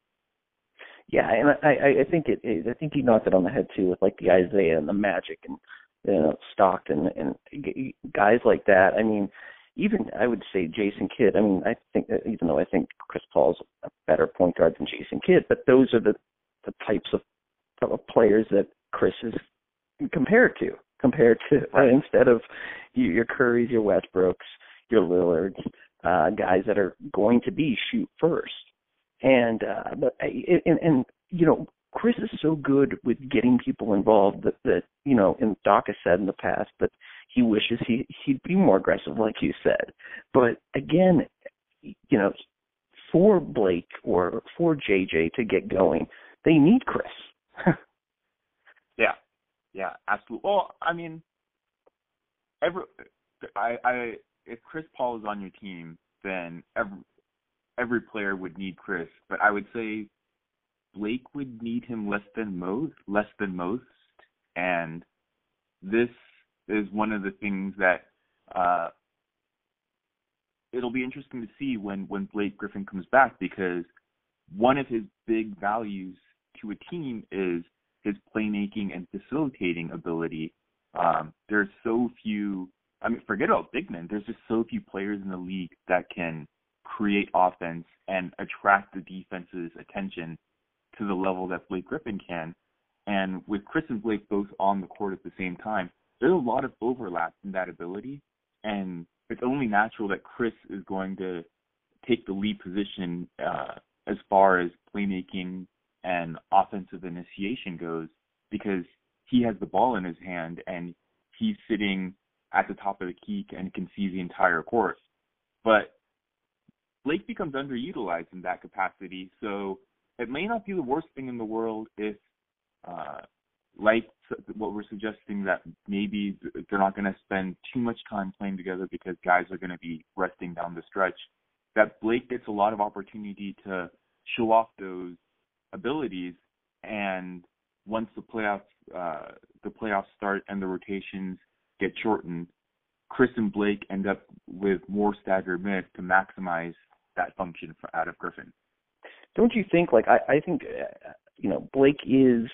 Yeah, and I, I think it, it. I think he knocked it on the head too, with like the Isaiah and the Magic and you know Stockton and guys like that. I mean, even I would say Jason Kidd. I mean, I think that even though I think Chris Paul's a better point guard than Jason Kidd, but those are the the types of, of players that Chris is compared to. Compared to right. uh, instead of your Currys, your Westbrooks, your Lillards, uh, guys that are going to be shoot first. And uh, but and, and you know Chris is so good with getting people involved that, that you know, and Doc has said in the past that he wishes he he'd be more aggressive, like you said. But again, you know, for Blake or for J J to get going, they need Chris. yeah, yeah, absolutely. Well, I mean, every I, I if Chris Paul is on your team, then every every player would need Chris, but I would say Blake would need him less than most, less than most, and this is one of the things that uh, it'll be interesting to see when, when Blake Griffin comes back, because one of his big values to a team is his playmaking and facilitating ability. Um, there's so few, I mean, forget about big men, there's just so few players in the league that can create offense and attract the defense's attention to the level that Blake Griffin can. And with Chris and Blake both on the court at the same time, there's a lot of overlap in that ability. And it's only natural that Chris is going to take the lead position uh, as far as playmaking and offensive initiation goes, because he has the ball in his hand and he's sitting at the top of the key and can see the entire court. But Blake becomes underutilized in that capacity, so it may not be the worst thing in the world if, uh, like what we're suggesting, that maybe they're not going to spend too much time playing together because guys are going to be resting down the stretch, that Blake gets a lot of opportunity to show off those abilities, and once the playoffs uh, the playoffs start and the rotations get shortened, Chris and Blake end up with more staggered minutes to maximize that function for, out of Griffin. Don't you think, like, I, I think, uh, you know, Blake is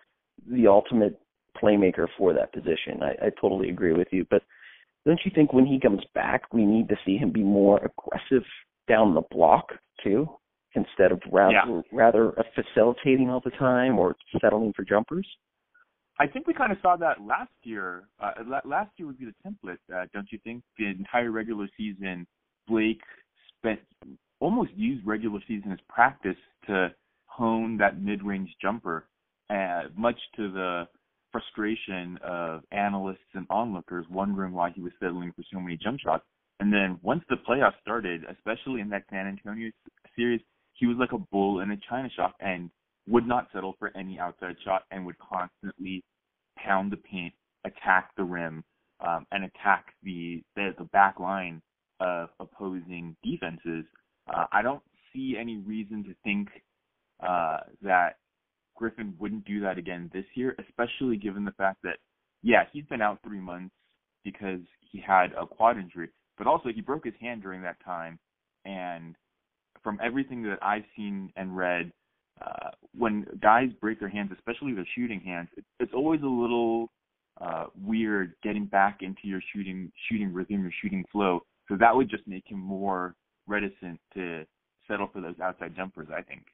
the ultimate playmaker for that position. I, I totally agree with you. But don't you think when he comes back, we need to see him be more aggressive down the block, too, instead of rather, yeah. rather facilitating all the time or settling for jumpers? I think we kind of saw that last year. Uh, last year would be the template, uh, don't you think? The entire regular season, Blake spent almost used regular season as practice to hone that mid-range jumper, uh, much to the frustration of analysts and onlookers wondering why he was settling for so many jump shots. And then once the playoffs started, especially in that San Antonio series, he was like a bull in a china shop and would not settle for any outside shot and would constantly pound the paint, attack the rim, um, and attack the, the the back line of opposing defenses. Uh, I don't see any reason to think uh, that Griffin wouldn't do that again this year, especially given the fact that, yeah, he's been out three months because he had a quad injury, but also he broke his hand during that time. And from everything that I've seen and read, uh, when guys break their hands, especially their shooting hands, it, it's always a little uh, weird getting back into your shooting shooting rhythm, your shooting flow. So that would just make him more reticent to settle for those outside jumpers, I think.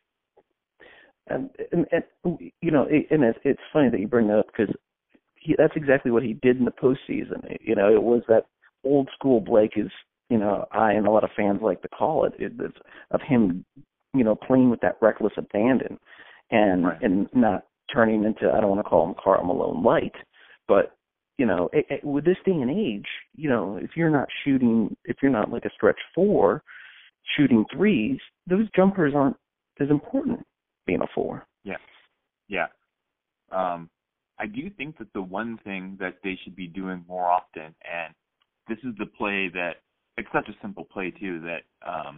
And, and, and you know, it, and it's, it's funny that you bring that up because he, that's exactly what he did in the postseason. You know, it was that old school Blake, is, you know, I and a lot of fans like to call it, it it's of him, you know, playing with that reckless abandon and right. and not turning into, I don't want to call him Karl Malone light, but, you know, it, it, with this day and age, you know, if you're not shooting, if you're not like a stretch four shooting threes, those jumpers aren't as important being a four. Yeah. Yeah. Um, I do think that the one thing that they should be doing more often, and this is the play that, it's such a simple play too, that um,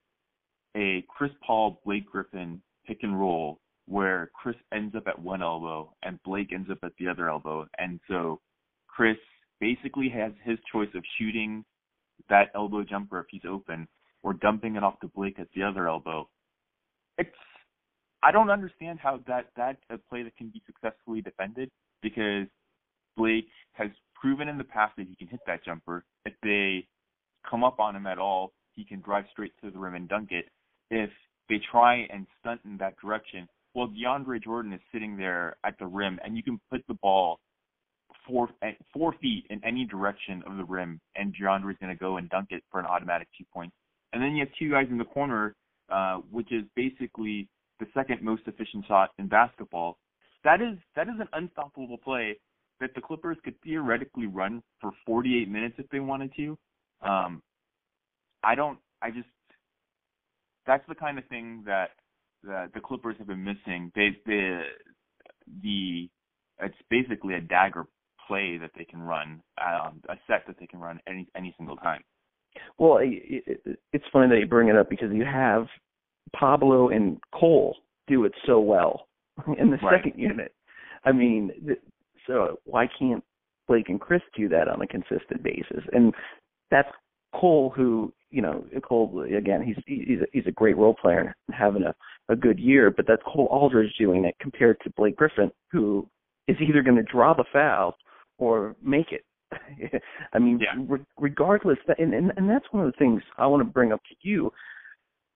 a Chris Paul, Blake Griffin pick and roll where Chris ends up at one elbow and Blake ends up at the other elbow. And so Chris basically has his choice of shooting that elbow jumper if he's open or dumping it off to Blake at the other elbow. It's, I don't understand how that, that's a play that can be successfully defended, because Blake has proven in the past that he can hit that jumper. If they come up on him at all, he can drive straight to the rim and dunk it. If they try and stunt in that direction, well, DeAndre Jordan is sitting there at the rim, and you can put the ball four four feet in any direction of the rim, and DeAndre's going to go and dunk it for an automatic two points. And then you have two guys in the corner, uh, which is basically the second most efficient shot in basketball. That is that is an unstoppable play that the Clippers could theoretically run for forty-eight minutes if they wanted to. Um, I don't. I just. That's the kind of thing that, that the Clippers have been missing. They, they, the it's basically a dagger play that they can run, um, a set that they can run any any single time. Well, it, it, it's funny that you bring it up, because you have Pablo and Cole do it so well in the right. second unit. I mean, so why can't Blake and Chris do that on a consistent basis? And that's Cole, who, you know, Cole, again, he's he's a, he's a great role player and having a, a good year, but that's Cole Aldridge doing it compared to Blake Griffin, who is either going to draw the foul or make it. I mean, yeah. re- regardless, and, and and that's one of the things I want to bring up to you.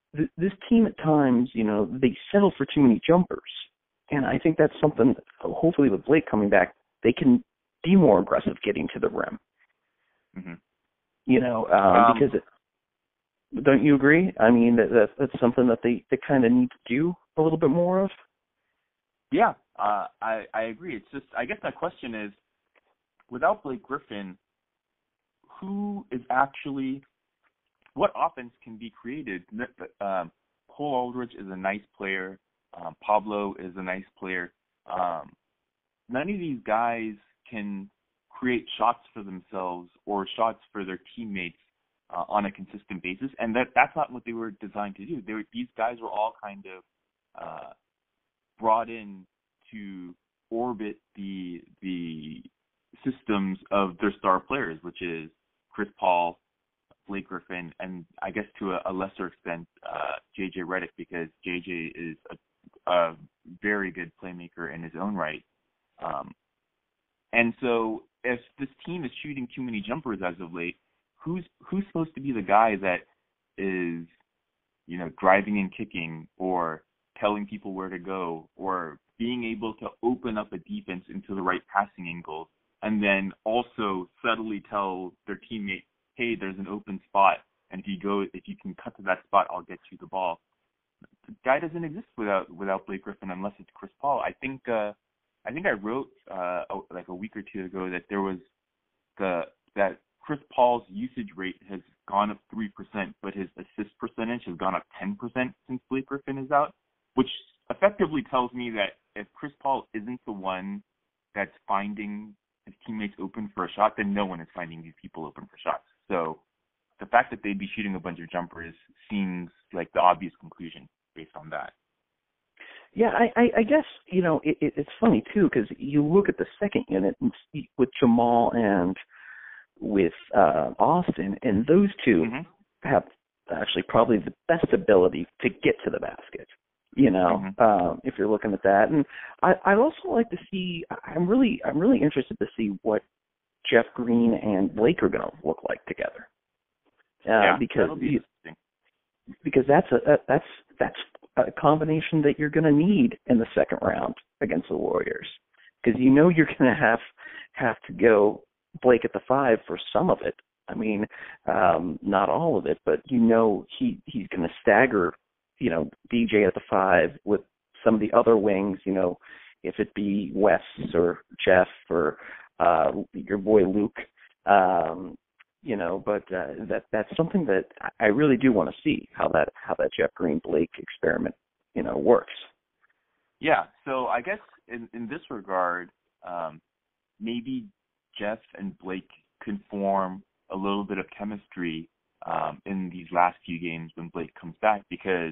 th- this team at times, you know, they settle for too many jumpers. And I think that's something, hopefully with Blake coming back, they can be more aggressive getting to the rim. Mm-hmm. You know, um, um, because it, don't you agree? I mean, that, that that's something that they, they kind of need to do a little bit more of. Yeah, uh, I, I agree. It's just, I guess my question is, without Blake Griffin, who is actually, what offense can be created? Um, Cole Aldridge is a nice player. Um, Pablo is a nice player. Um, none of these guys can create shots for themselves or shots for their teammates uh, on a consistent basis, and that that's not what they were designed to do. They were, these guys were all kind of uh, brought in to orbit the the systems of their star players, which is Chris Paul, Blake Griffin, and I guess to a, a lesser extent uh, J J Redick, because J J is a, a very good playmaker in his own right. Um, and so if this team is shooting too many jumpers as of late, who's who's supposed to be the guy that is, you know, driving and kicking or telling people where to go or being able to open up a defense into the right passing angles and then also subtly tell their teammate, hey, there's an open spot, and if you go, if you can cut to that spot, I'll get you the ball. The guy doesn't exist without without Blake Griffin unless it's Chris Paul. I think uh, I think I wrote uh, like a week or two ago that there was the that Chris Paul's usage rate has gone up three percent, but his assist percentage has gone up ten percent since Blake Griffin is out, which effectively tells me that if Chris Paul isn't the one that's finding his teammates open for a shot, then no one is finding these people open for shots. So the fact that they'd be shooting a bunch of jumpers seems like the obvious conclusion based on that. Yeah, I, I, I guess, you know, it, it, it's funny, too, because you look at the second unit and see, with Jamal and with uh, Austin, and those two mm-hmm. have actually probably the best ability to get to the basket, you know, mm-hmm. um, if you're looking at that. And I, I'd also like to see, I'm really, I'm really interested to see what Jeff Green and Blake are going to look like together. Uh, yeah, because that'll be interesting. Because that's a, a that's that's a combination that you're going to need in the second round against the Warriors, because you know you're going to have have to go Blake at the five for some of it. I mean, um, not all of it, but you know he he's going to stagger, you know, D J at the five with some of the other wings. You know, if it be Wes or Jeff or uh, your boy Luke. Um, You know, but uh, that that's something that I really do want to see how that how that Jeff Green Blake experiment, you know, works. Yeah. So I guess in, in this regard, um, maybe Jeff and Blake can form a little bit of chemistry um, in these last few games when Blake comes back, because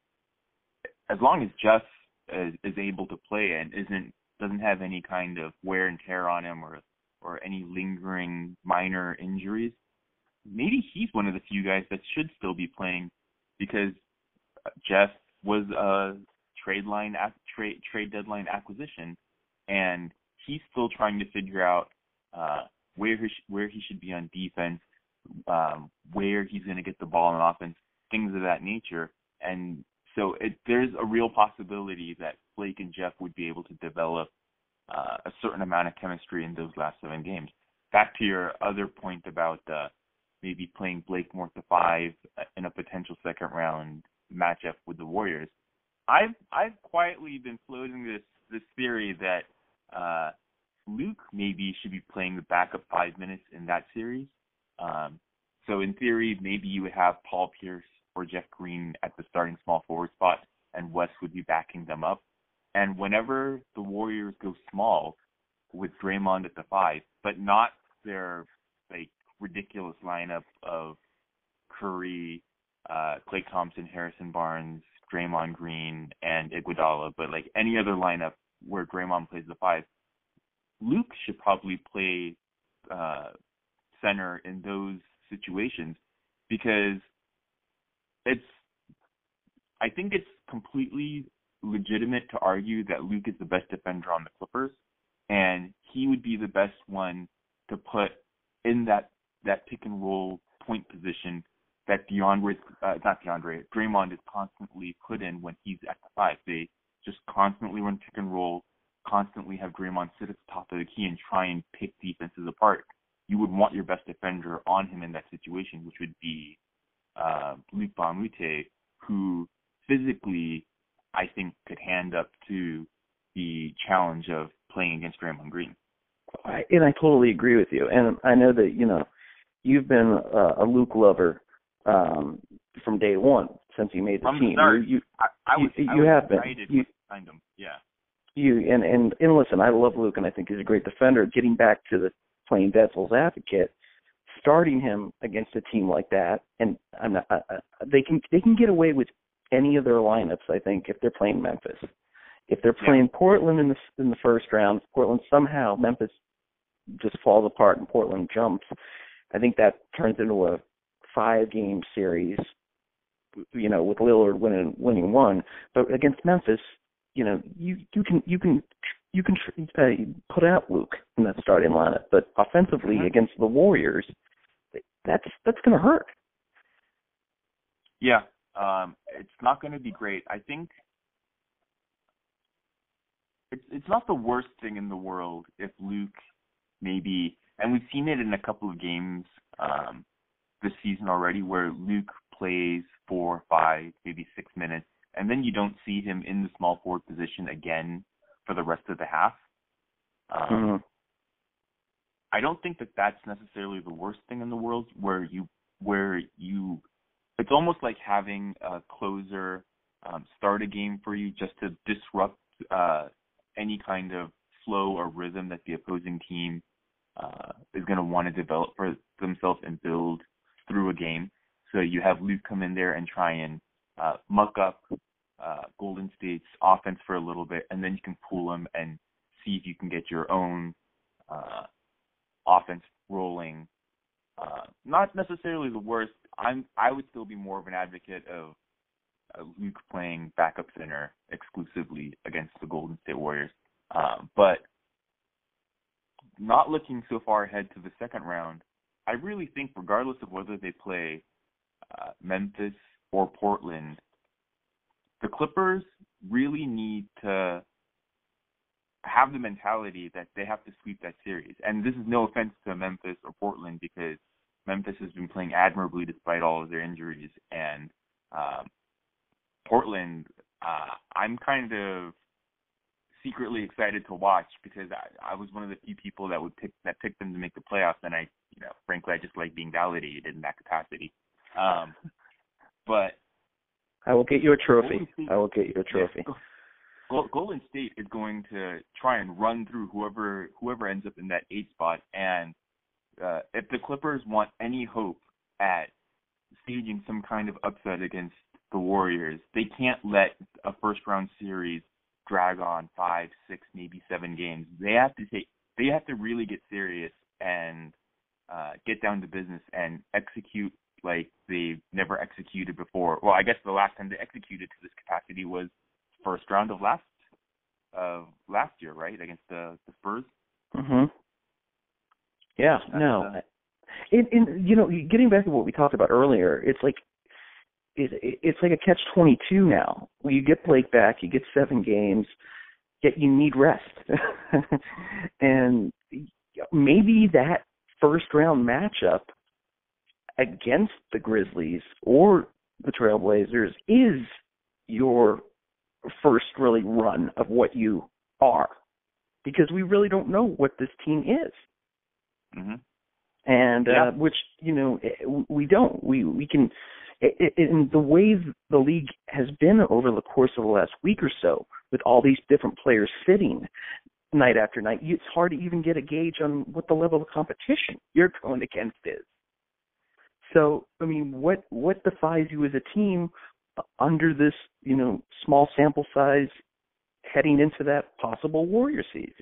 as long as Jeff is, is able to play and isn't doesn't have any kind of wear and tear on him or or any lingering minor injuries, maybe he's one of the few guys that should still be playing, because Jeff was a trade line trade trade deadline acquisition, and he's still trying to figure out uh, where he sh- where he should be on defense, um, where he's going to get the ball on offense, things of that nature. And so it, there's a real possibility that Blake and Jeff would be able to develop Uh, a certain amount of chemistry in those last seven games. Back to your other point about uh, maybe playing Blake more to five in a potential second round matchup with the Warriors. I've I've quietly been floating this this theory that uh, Luke maybe should be playing the backup five minutes in that series. Um, so in theory, maybe you would have Paul Pierce or Jeff Green at the starting small forward spot, and Wes would be backing them up. And whenever the Warriors go small with Draymond at the five, but not their like ridiculous lineup of Curry, uh, Klay Thompson, Harrison Barnes, Draymond Green, and Iguodala, but like any other lineup where Draymond plays the five, Luke should probably play uh, center in those situations, because it's, I think it's completely legitimate to argue that Luke is the best defender on the Clippers, and he would be the best one to put in that, that pick and roll point position that DeAndre uh, uh, not DeAndre, Draymond is constantly put in when he's at the five. They just constantly run pick and roll, constantly have Draymond sit at the top of the key and try and pick defenses apart. You would want your best defender on him in that situation, which would be uh, Luc Mbah a Moute, who physically, I think, could hand up to the challenge of playing against Draymond Green. I, and I totally agree with you. And I know that, you know, you've been a, a Luke lover um, from day one since you made the from team. The start, you, you, I, I was, you, I you was have been. You, you, him. Yeah. You and, and and listen, I love Luke, and I think he's a great defender. Getting back to the playing devil's advocate, starting him against a team like that, and I'm not, I, I, they can they can get away with any of their lineups. I think if they're playing Memphis, if they're playing yeah. Portland in the in the first round, Portland somehow Memphis just falls apart and Portland jumps. I think that turns into a five-game series, you know, with Lillard winning winning one. But against Memphis, you know, you, you can you can you can uh, put out Luke in that starting lineup, but offensively mm-hmm. against the Warriors, that's that's going to hurt. Yeah, um, it's not going to be great. I think it's it's not the worst thing in the world if Luke maybe, and we've seen it in a couple of games um, this season already, where Luke plays four, five, maybe six minutes, and then you don't see him in the small forward position again for the rest of the half. Um, mm-hmm. I don't think that that's necessarily the worst thing in the world, where you, where you, it's almost like having a closer um, start a game for you just to disrupt uh, any kind of flow or rhythm that the opposing team uh, is going to want to develop for themselves and build through a game. So you have Luke come in there and try and uh, muck up uh, Golden State's offense for a little bit, and then you can pull him and see if you can get your own uh, offense rolling. Uh, not necessarily the worst. I'm I would still be more of an advocate of uh, Luke playing backup center exclusively against the Golden State Warriors. Uh, but not looking so far ahead to the second round, I really think regardless of whether they play uh, Memphis or Portland, the Clippers really need to have the mentality that they have to sweep that series. And this is no offense to Memphis or Portland, because Memphis has been playing admirably despite all of their injuries. And um, Portland, uh, I'm kind of secretly excited to watch, because I, I was one of the few people that would pick that picked them to make the playoffs, and I, you know, frankly, I just like being validated in that capacity. Um, but I will get you a trophy. State, I will get you a trophy. Yeah, Golden State is going to try and run through whoever whoever ends up in that eight spot, and uh, if the Clippers want any hope at staging some kind of upset against the Warriors, they can't let a first round series drag on five, six, maybe seven games. They have to take. They have to really get serious and uh, get down to business and execute like they've never executed before. Well, I guess the last time they executed to this capacity was first round of last of uh, last year, right, against the, the Spurs. Mhm. Yeah. That's, no. Uh, and, and you know, getting back to what we talked about earlier, it's like it, it's like a catch twenty-two now. Well, you get Blake back, you get seven games, yet you need rest, and maybe that first round matchup against the Grizzlies or the Trailblazers is your first really run of what you are, because we really don't know what this team is. Mm-hmm. And yeah. uh, which, you know, we don't. We we can, in the way the league has been over the course of the last week or so, with all these different players sitting night after night, it's hard to even get a gauge on what the level of competition you're going against is. So, I mean, what what defines you as a team under this, you know, small sample size heading into that possible Warrior series?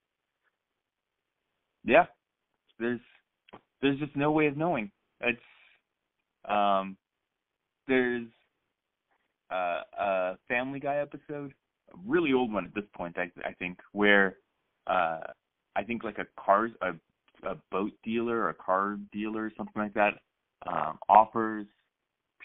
Yeah, there's there's just no way of knowing. It's um, there's uh, a Family Guy episode, a really old one at this point, I I think, where uh, I think like a cars a a boat dealer or a car dealer or something like that um, offers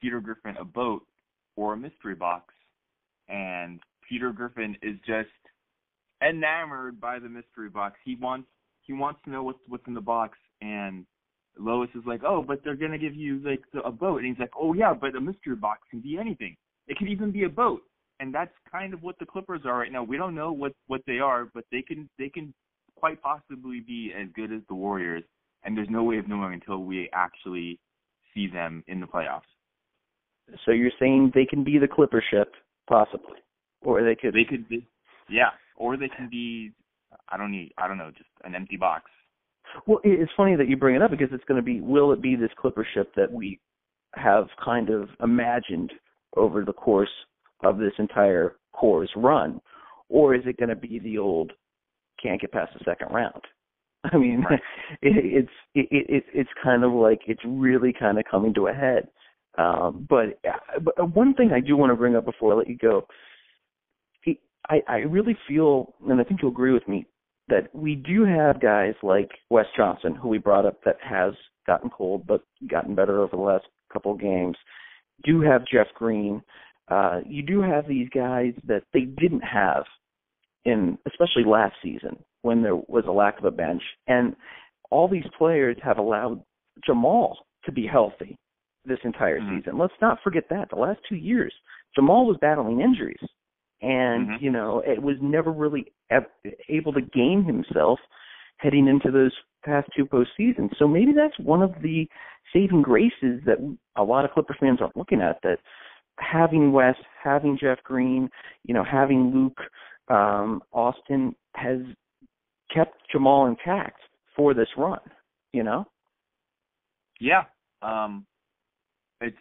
Peter Griffin a boat or a mystery box, and Peter Griffin is just enamored by the mystery box. He wants he wants to know what's what's in the box, and Lois is like, oh, but they're gonna give you like a boat, and he's like, oh yeah, but a mystery box can be anything. It could even be a boat, and that's kind of what the Clippers are right now. We don't know what, what they are, but they can they can quite possibly be as good as the Warriors, and there's no way of knowing until we actually see them in the playoffs. So you're saying they can be the Clipper ship, possibly, or they could. They could be, yeah, or they can be. I don't need. I don't know, just an empty box. Well, it's funny that you bring it up because it's going to be. Will it be this Clipper ship that we have kind of imagined over the course of this entire Core's run, or is it going to be the old can't get past the second round? I mean, right. it, it's it, it, it's kind of like it's really kind of coming to a head. Um, but, but one thing I do want to bring up before I let you go, I, I really feel, and I think you'll agree with me, that we do have guys like Wes Johnson, who we brought up, that has gotten cold but gotten better over the last couple of games. Do have Jeff Green. Uh, you do have these guys that they didn't have in, especially last season when there was a lack of a bench. And all these players have allowed Jamal to be healthy this entire mm-hmm. season. Let's not forget that. The last two years, Jamal was battling injuries. And, mm-hmm. you know, it was never really able to game himself heading into those past two postseasons. So maybe that's one of the saving graces that a lot of Clipper fans aren't looking at, that having Wes, having Jeff Green, you know, having Luke, um, Austin has kept Jamal intact for this run, you know? Yeah. Um, it's,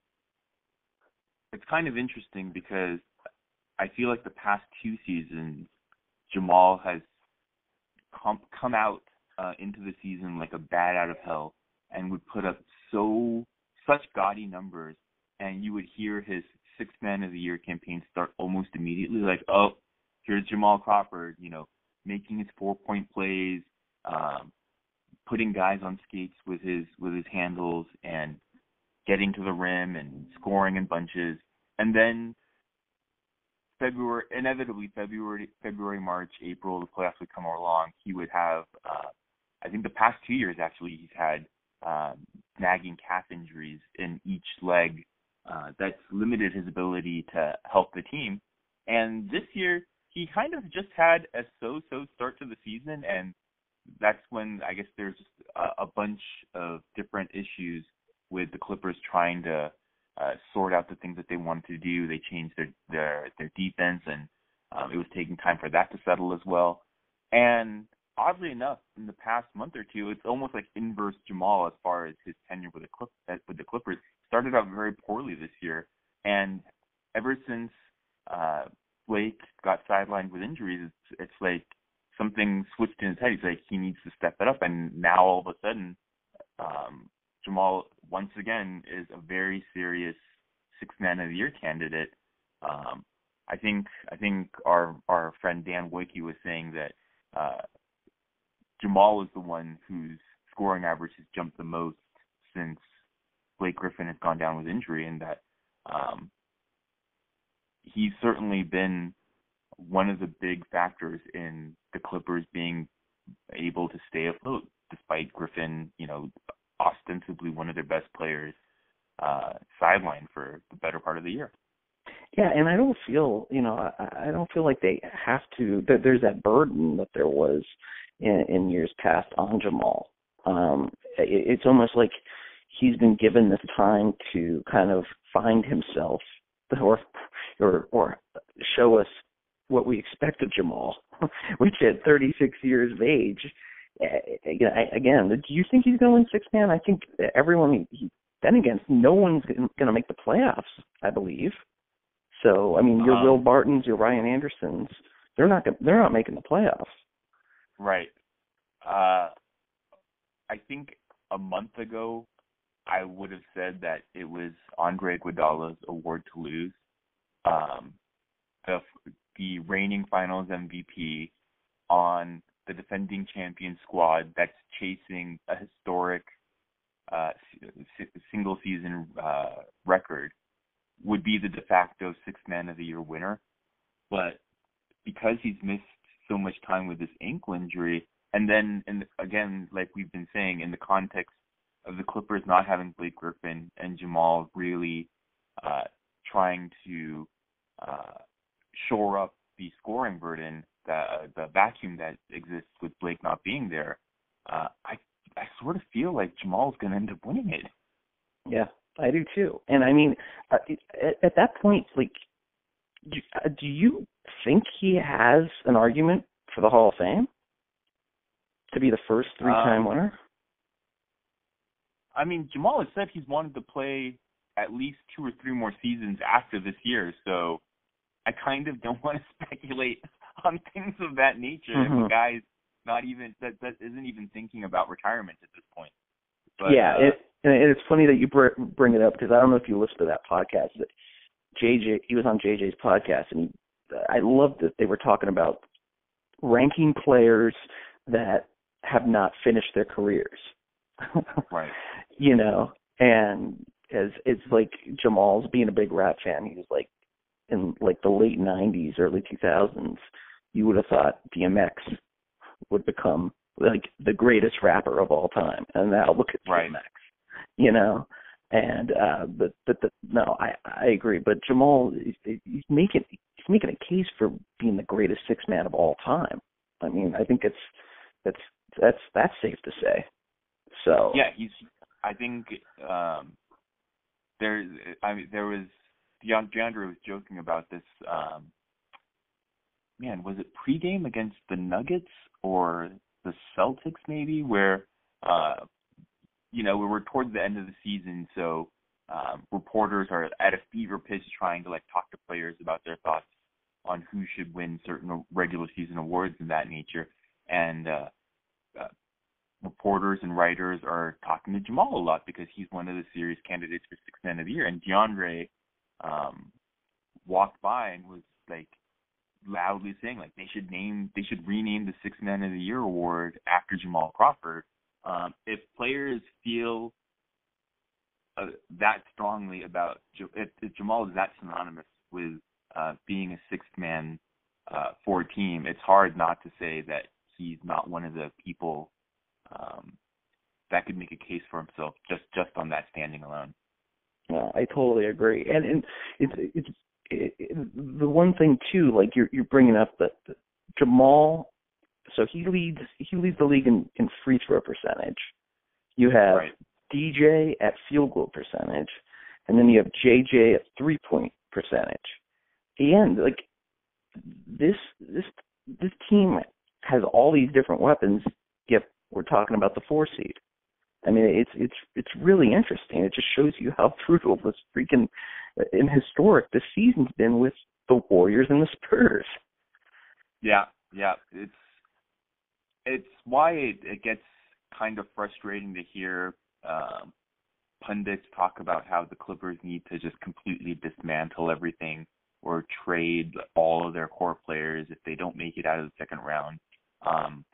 it's kind of interesting because I feel like the past two seasons, Jamal has come, come out uh, into the season like a bat out of hell and would put up so such gaudy numbers, and you would hear his sixth man of the year campaign start almost immediately, like, oh, here's Jamal Crawford, you know, making his four-point plays, um, putting guys on skates with his with his handles and getting to the rim and scoring in bunches, and then February, inevitably February, February, March, April, the playoffs would come along. He would have, uh, I think the past two years actually, he's had um, nagging calf injuries in each leg uh, that's limited his ability to help the team. And this year, he kind of just had a so-so start to the season, and that's when I guess there's a, a bunch of different issues with the Clippers trying to Uh, sort out the things that they wanted to do. They changed their their, their defense, and um, it was taking time for that to settle as well. And oddly enough, in the past month or two, it's almost like inverse Jamal as far as his tenure with the Clip, with the Clippers. Started out very poorly this year, and ever since uh, Blake got sidelined with injuries, it's, it's like something switched in his head. He's like, he needs to step it up, and now all of a sudden, um, Jamal once again is a very serious sixth man of the year candidate. Um, I think I think our our friend Dan Wojcicki was saying that uh, Jamal is the one whose scoring average has jumped the most since Blake Griffin has gone down with injury, and that um, he's certainly been one of the big factors in the Clippers being able to stay afloat despite Griffin, you know, ostensibly one of their best players, uh, sidelined for the better part of the year. Yeah, and I don't feel, you know, I, I don't feel like they have to, that there's that burden that there was in, in years past on Jamal. Um, it, it's almost like he's been given this time to kind of find himself or, or, or show us what we expect of Jamal, which at thirty-six years of age, again, do you think he's going to win six man? I think everyone he's been against, no one's going to make the playoffs, I believe. So, I mean, your um, Will Bartons, your Ryan Andersons, they're not they're not making the playoffs. Right. Uh, I think a month ago, I would have said that it was Andre Iguodala's award to lose. Um, the the reigning Finals M V P on the defending champion squad that's chasing a historic uh, single season uh, record, would be the de facto sixth man of the year winner. But because he's missed so much time with this ankle injury, and then, and again, like we've been saying, in the context of the Clippers not having Blake Griffin and Jamal really uh, trying to uh, shore up the scoring burden, the, uh, the vacuum that exists with Blake not being there, uh, I I sort of feel like Jamal's going to end up winning it. Yeah, I do too. And I mean, uh, at, at that point, like, do, uh, do you think he has an argument for the Hall of Fame to be the first three-time um, winner? I mean, Jamal has said he's wanted to play at least two or three more seasons after this year, so I kind of don't want to speculate on things of that nature. Mm-hmm. If a guy's not even that that isn't even thinking about retirement at this point. But, yeah, uh, it, and it's funny that you br- bring it up, because I don't know if you listened to that podcast. That J J, he was on J J's podcast, and he, I loved that they were talking about ranking players that have not finished their careers. Right. You know, and as it's like Jamal's being a big rap fan, he was like, in like the late nineties, early two thousands, you would have thought D M X would become like the greatest rapper of all time, and now look at right. D M X, you know. And uh, but but the, no, I I agree. But Jamal, he's, he's making he's making a case for being the greatest six man of all time. I mean, I think it's that's that's that's safe to say. So yeah, he's. I think um, there. I mean, there was DeAndre was joking about this. Um, man, was it pregame against the Nuggets or the Celtics maybe, where, uh, you know, we were towards the end of the season, so um, reporters are at a fever pitch trying to, like, talk to players about their thoughts on who should win certain regular season awards and that nature. And uh, uh, reporters and writers are talking to Jamal a lot because he's one of the serious candidates for sixth man of the year. And DeAndre um, walked by and was, like, loudly saying, like, they should name, they should rename the sixth man of the year award after Jamal Crawford. Um, if players feel uh, that strongly about, if, if Jamal is that synonymous with uh, being a sixth man uh, for a team, it's hard not to say that he's not one of the people um, that could make a case for himself just, just on that standing alone. No, I totally agree. And, and it's, it's, It, it, the one thing too, like you're you're bringing up that, that Jamal, so he leads he leads the league in, in free throw percentage. You have right. D J at field goal percentage, and then you have J J at three point percentage. And like this this this team has all these different weapons. Yet we're talking about the four seed. I mean, it's it's it's really interesting. It just shows you how brutal this freaking and historic this season's been with the Warriors and the Spurs. Yeah, yeah, it's it's why it, it gets kind of frustrating to hear um, pundits talk about how the Clippers need to just completely dismantle everything or trade all of their core players if they don't make it out of the second round. Um,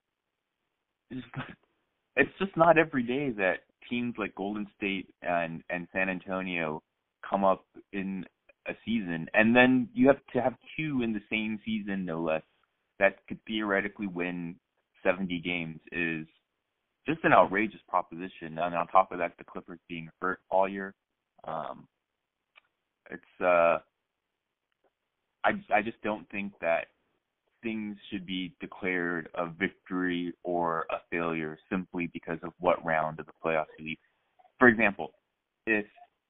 it's, it's just not every day that teams like Golden State and, and San Antonio come up in a season, and then you have to have two in the same season, no less, that could theoretically win seventy games is just an outrageous proposition. And on top of that, the Clippers being hurt all year, um, it's uh, I I just don't think that things should be declared a victory or a failure simply because of what round of the playoffs you leave. For example, if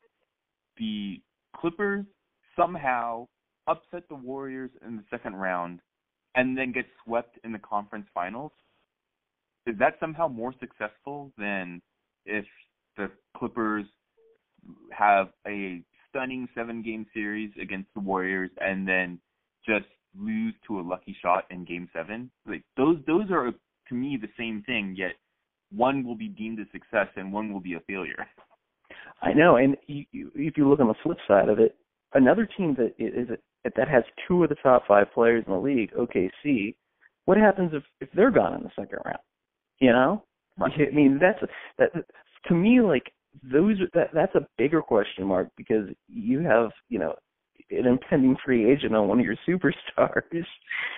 the Clippers somehow upset the Warriors in the second round and then get swept in the conference finals, is that somehow more successful than if the Clippers have a stunning seven-game series against the Warriors and then just lose to a lucky shot in Game Seven? Like those, those are to me the same thing. Yet one will be deemed a success and one will be a failure. I know, and you, you, if you look on the flip side of it, another team that is that has two of the top five players in the league, O K C, what happens if, if they're gone in the second round? You know, Right. I mean that's that to me like those that that's a bigger question mark because you have, you know, an impending free agent on one of your superstars,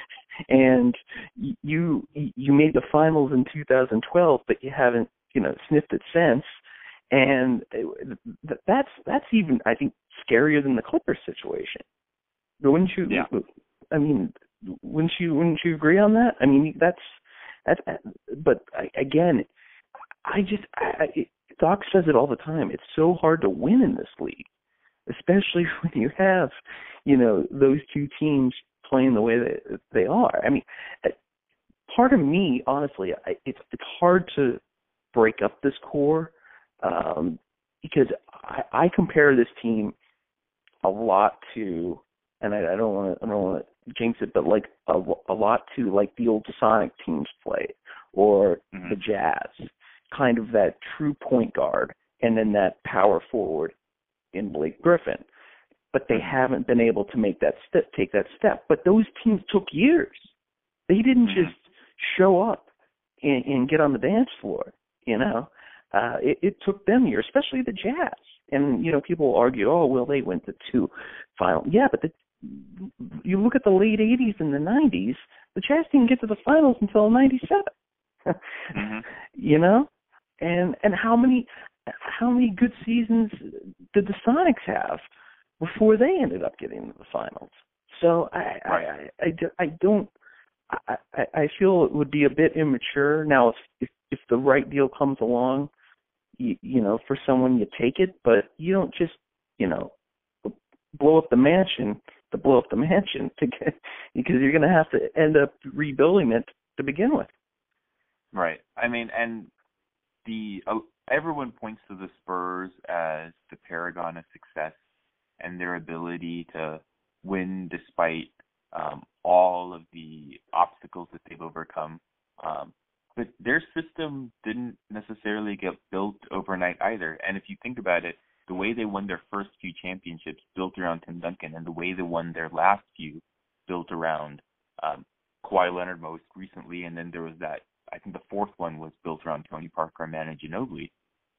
and you you made the finals in two thousand twelve, but you haven't, you know, sniffed it since, and that's that's even, I think, scarier than the Clippers situation. Wouldn't you? Yeah. I mean, wouldn't you? Wouldn't you agree on that? I mean, that's that's. But I, again, I just I, it, Doc says it all the time. It's so hard to win in this league, especially when you have, you know, those two teams playing the way that they are. I mean, part of me, honestly, I, it's it's hard to break up this core um, because I, I compare this team a lot to, and I, I don't want to I don't want to jinx it, but like a, a lot to like the old Sonic teams played, or mm-hmm. the Jazz, kind of that true point guard, and then that power forward in Blake Griffin. But they haven't been able to make that step, take that step. But those teams took years. They didn't mm-hmm. just show up and, and get on the dance floor. You know, uh, it, it took them years, especially the Jazz. And you know, people argue, oh, well, they went to two finals. Yeah, but the, you look at the late eighties and the nineties, the Jazz didn't get to the finals until ninety-seven. mm-hmm. You know, and and how many how many good seasons did the Sonics have before they ended up getting to the finals? So I right. I, I, I don't I, I feel it would be a bit immature. Now, if if, if the right deal comes along, you, you know, for someone, you take it, but you don't just, you know, blow up the mansion to blow up the mansion to get, because you're going to have to end up rebuilding it to begin with. Right. I mean, and the uh, everyone points to the Spurs as the paragon of success and their ability to win despite um, all of the obstacles that they've overcome. Um, but their system didn't necessarily get built overnight either. And if you think about it, the way they won their first few championships built around Tim Duncan, and the way they won their last few built around um, Kawhi Leonard most recently, and then there was that, I think the fourth one was built around Tony Parker and Manu Ginobili.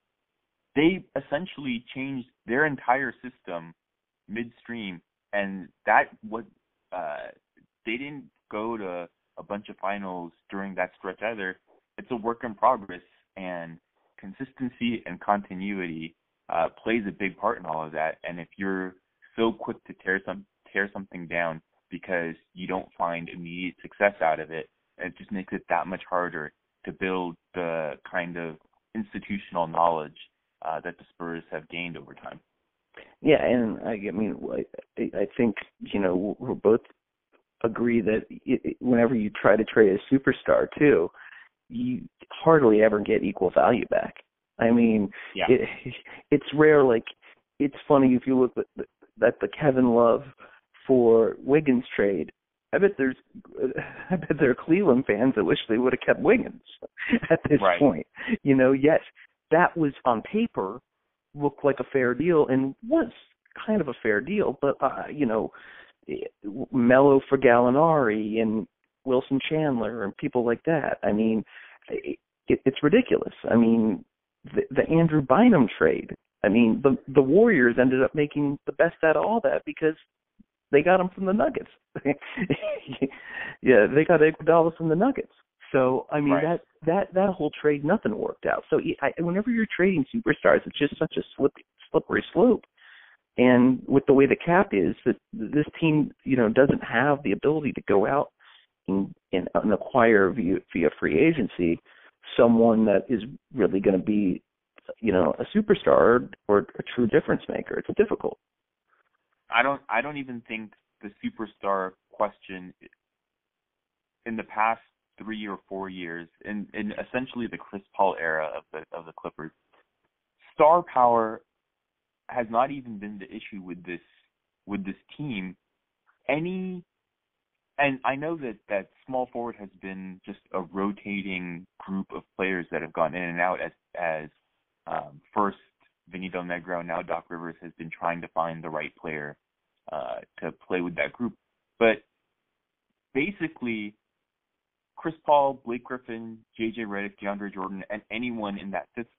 They essentially changed their entire system midstream, and that what uh, they didn't go to a bunch of finals during that stretch either. It's a work in progress, and consistency and continuity uh, plays a big part in all of that. And if you're so quick to tear some tear something down because you don't find immediate success out of it, it just makes it that much harder to build the kind of institutional knowledge uh, that the Spurs have gained over time. Yeah, and I, I mean, I, I think, you know, we're both agree that it, whenever you try to trade a superstar too, you hardly ever get equal value back. I mean, yeah. it, it's rare. Like, it's funny if you look at the, at the Kevin Love for Wiggins trade. I bet there's, I bet there are Cleveland fans that wish they would have kept Wiggins at this right. point. You know, yes, that was on paper looked like a fair deal and was kind of a fair deal, but uh, you know, Melo for Gallinari and Wilson Chandler and people like that. I mean, it, it's ridiculous. I mean, the, the Andrew Bynum trade. I mean, the the Warriors ended up making the best out of all that because they got him from the Nuggets. yeah, they got Iguodala from the Nuggets. So I mean, right. that that that whole trade, nothing worked out. So I, whenever you're trading superstars, it's just such a slip, slippery slope. And with the way the cap is, that this team, you know, doesn't have the ability to go out and, and, and acquire via, via free agency someone that is really going to be, you know, a superstar or a true difference maker. It's difficult. I don't. I don't even think the superstar question in the past three or four years, in, in essentially the Chris Paul era of the of the Clippers, star power has not even been the issue with this with this team. Any, and I know that, that small forward has been just a rotating group of players that have gone in and out as as um, first Vinny Del Negro, now Doc Rivers has been trying to find the right player uh, to play with that group. But basically, Chris Paul, Blake Griffin, J J Redick, DeAndre Jordan, and anyone in that fifth spot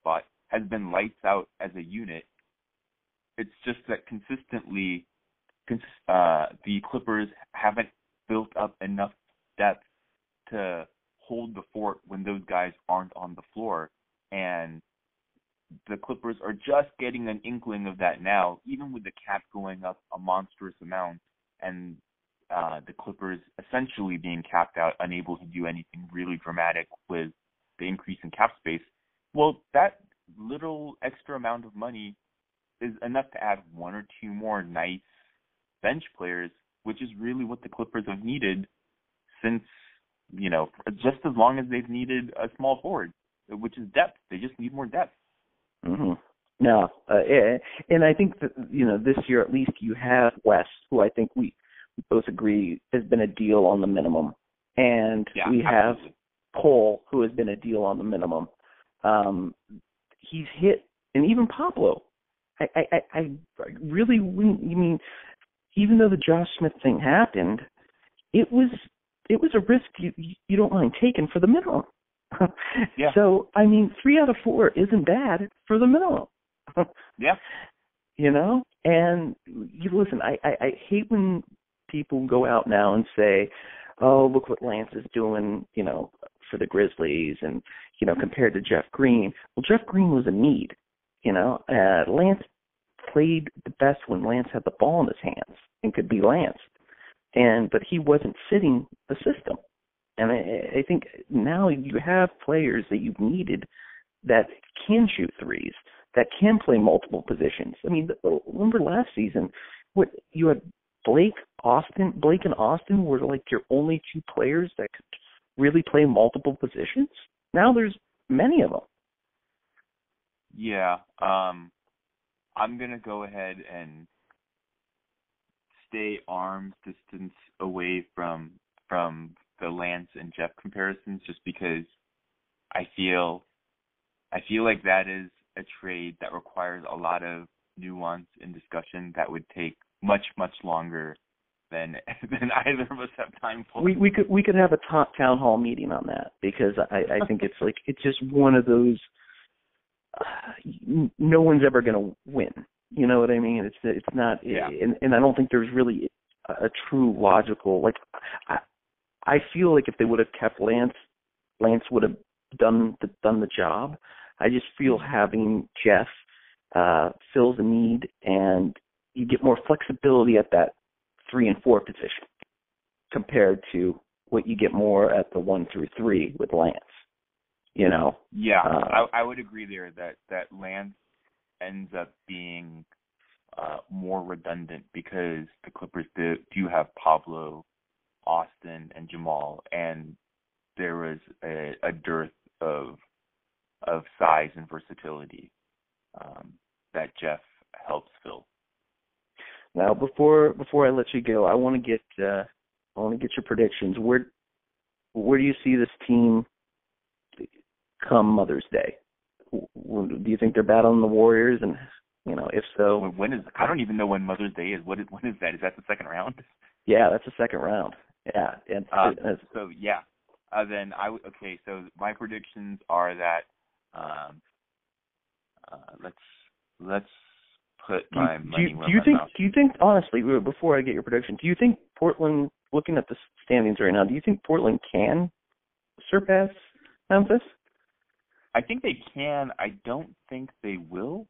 has been lights out as a unit. It's just that consistently, uh, the Clippers haven't built up enough depth to hold the fort when those guys aren't on the floor. And the Clippers are just getting an inkling of that now, even with the cap going up a monstrous amount and uh, the Clippers essentially being capped out, unable to do anything really dramatic with the increase in cap space. Well, that little extra amount of money is enough to add one or two more nice bench players, which is really what the Clippers have needed since, you know, just as long as they've needed a small forward, which is depth. They just need more depth. Mm-hmm. No, uh, and I think that, you know, this year at least you have West, who I think we both agree has been a deal on the minimum, and yeah, we have absolutely. Cole, who has been a deal on the minimum. Um, he's hit, and even Pablo. I, I, I really wouldn't. I mean, even though the Josh Smith thing happened, it was it was a risk you you don't mind taking for the minimum. Yeah. So I mean, three out of four isn't bad for the minimum. Yeah. You know, and you listen. I, I I hate when people go out now and say, "Oh, look what Lance is doing," you know, for the Grizzlies, and you know, compared to Jeff Green. Well, Jeff Green was a need. You know, uh, Lance played the best when Lance had the ball in his hands and could be Lance, and but he wasn't fitting the system. And I, I think now you have players that you've needed that can shoot threes, that can play multiple positions. I mean, remember last season, what you had Blake, Austin, Blake and Austin were like your only two players that could really play multiple positions. Now there's many of them. Yeah, um, I'm going to go ahead and stay arm's distance away from from the Lance and Jeff comparisons, just because I feel I feel like that is a trade that requires a lot of nuance and discussion that would take much, much longer than than either of us have time for. We we could we could have a top town hall meeting on that, because I, I think it's like it's just one of those. Uh, no one's ever going to win. You know what I mean? It's it's not, yeah. and, and I don't think there's really a, a true logical, like, I, I feel like if they would have kept Lance, Lance would have done the, done the job. I just feel having Jeff uh, fills a need, and you get more flexibility at that three and four position compared to what you get more at the one through three with Lance. You know? Yeah, uh, I, I would agree there that, that Lance ends up being uh, more redundant because the Clippers do, do have Pablo, Austin, and Jamal, and there was a, a dearth of of size and versatility um, that Jeff helps fill. Now, before before I let you go, I want to get uh, I want to get your predictions. Where where do you see this team come Mother's Day? Do you think they're battling the Warriors? And you know, if so, when, when is? I don't even know when Mother's Day is. What is? When is that? Is that the second round? Yeah, that's the second round. Yeah, and uh, uh, so yeah. Uh, then I w- okay. So my predictions are that um, uh, let's let's put my do you, money do you, where do you my think? mouth. Do you think honestly, before I get your prediction, do you think Portland, looking at the standings right now, do you think Portland can surpass Memphis? I think they can. I don't think they will.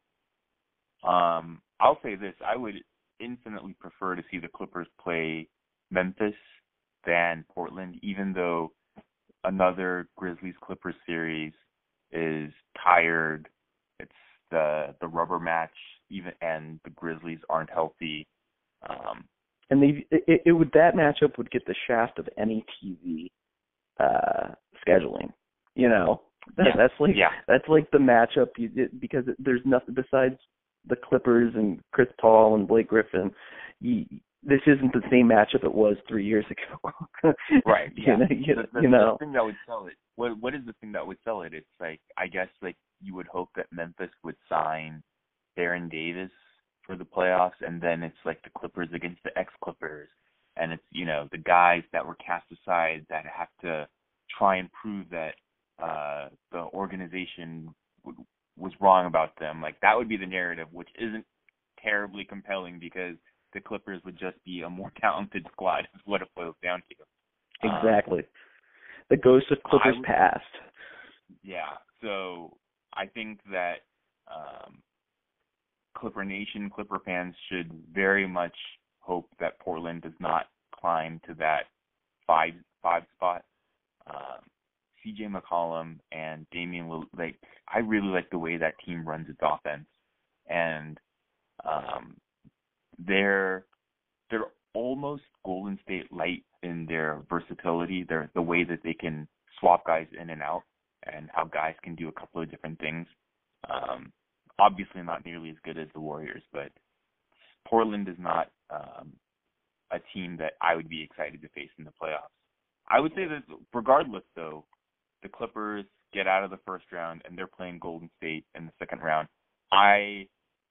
Um, I'll say this: I would infinitely prefer to see the Clippers play Memphis than Portland, even though another Grizzlies Clippers series is tired. It's the the rubber match, even, and the Grizzlies aren't healthy. Um, and they it, it would that matchup would get the shaft of any T V uh, scheduling. You know, that, yeah. that's like yeah. that's like the matchup you, because there's nothing besides the Clippers and Chris Paul and Blake Griffin. You, this isn't the same matchup it was three years ago. Right. Yeah. you know, you, the, the, you know. the thing that would sell it. What What is the thing that would sell it? It's like, I guess, like you would hope that Memphis would sign Baron Davis for the playoffs, and then it's like the Clippers against the ex-Clippers, and it's, you know, the guys that were cast aside that have to try and prove that uh, the organization w- was wrong about them. Like, that would be the narrative, which isn't terribly compelling because the Clippers would just be a more talented squad is what it boils down to. Exactly. Um, the ghost of Clippers would, past. Yeah. So I think that um, Clipper Nation, Clipper fans should very much hope that Portland does not climb to that five five spot. Um, C J McCollum and Damian Lillard, like, I really like the way that team runs its offense, and um, they're they're almost Golden State light in their versatility. They're the way that they can swap guys in and out, and how guys can do a couple of different things. Um, obviously, not nearly as good as the Warriors, but Portland is not um, a team that I would be excited to face in the playoffs. I would say that regardless, though, the Clippers get out of the first round and they're playing Golden State in the second round. I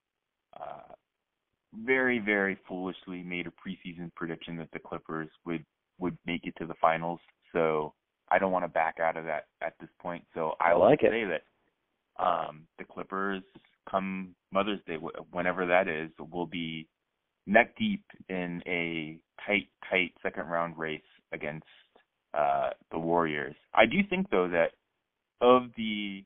uh, very, very foolishly made a preseason prediction that the Clippers would, would make it to the finals. So I don't want to back out of that at this point. So I, I like will it. say that um, the Clippers, come Mother's Day, whenever that is, will be neck deep in a tight, tight second round race against uh, the Warriors. I do think, though, that of the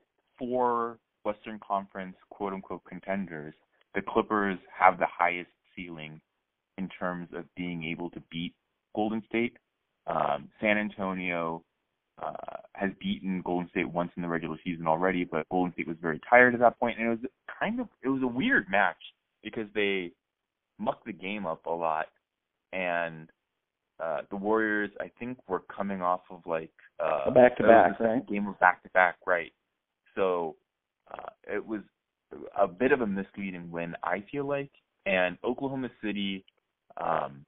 four Western Conference quote-unquote contenders, the Clippers have the highest ceiling in terms of being able to beat Golden State. Um, San Antonio uh, has beaten Golden State once in the regular season already, but Golden State was very tired at that point, and it was kind of it was a weird match because they mucked the game up a lot, and uh, the Warriors, I think, were coming off of like uh, a back-to-back, right? Game of back-to-back, right? So uh, it was a bit of a misleading win, I feel like. And Oklahoma City, um,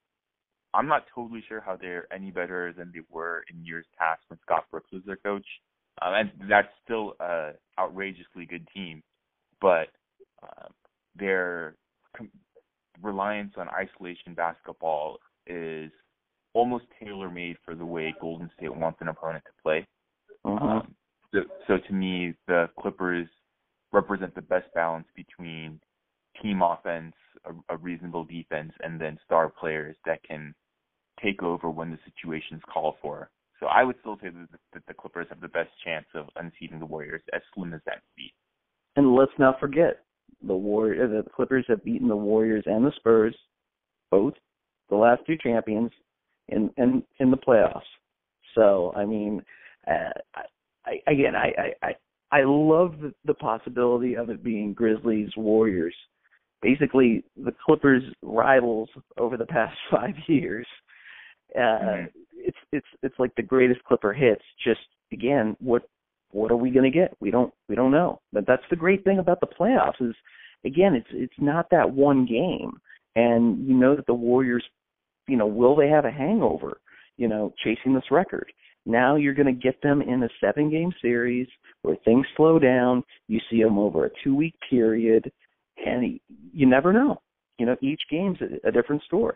I'm not totally sure how they're any better than they were in years past when Scott Brooks was their coach. Um, and that's still an outrageously good team, but uh, their com- reliance on isolation basketball is almost tailor-made for the way Golden State wants an opponent to play. Uh-huh. Um, so, so to me, the Clippers represent the best balance between team offense, a, a reasonable defense, and then star players that can take over when the situations call for. So I would still say that the, that the Clippers have the best chance of unseating the Warriors, as slim as that would be. And let's not forget, the Warrior, the Clippers have beaten the Warriors and the Spurs, both the last two champions, in in, in the playoffs. So I mean, uh, I, I, again, I I, I love the, the possibility of it being Grizzlies Warriors. Basically, the Clippers' rivals over the past five years. Uh, mm-hmm. It's it's it's like the greatest Clipper hits. Just again, what what are we going to get? We don't we don't know. But that's the great thing about the playoffs is, again, it's it's not that one game, and you know that the Warriors, you know, will they have a hangover? You know, chasing this record. Now you're going to get them in a seven-game series where things slow down. You see them over a two-week period, and you never know. You know, each game's a, a different story.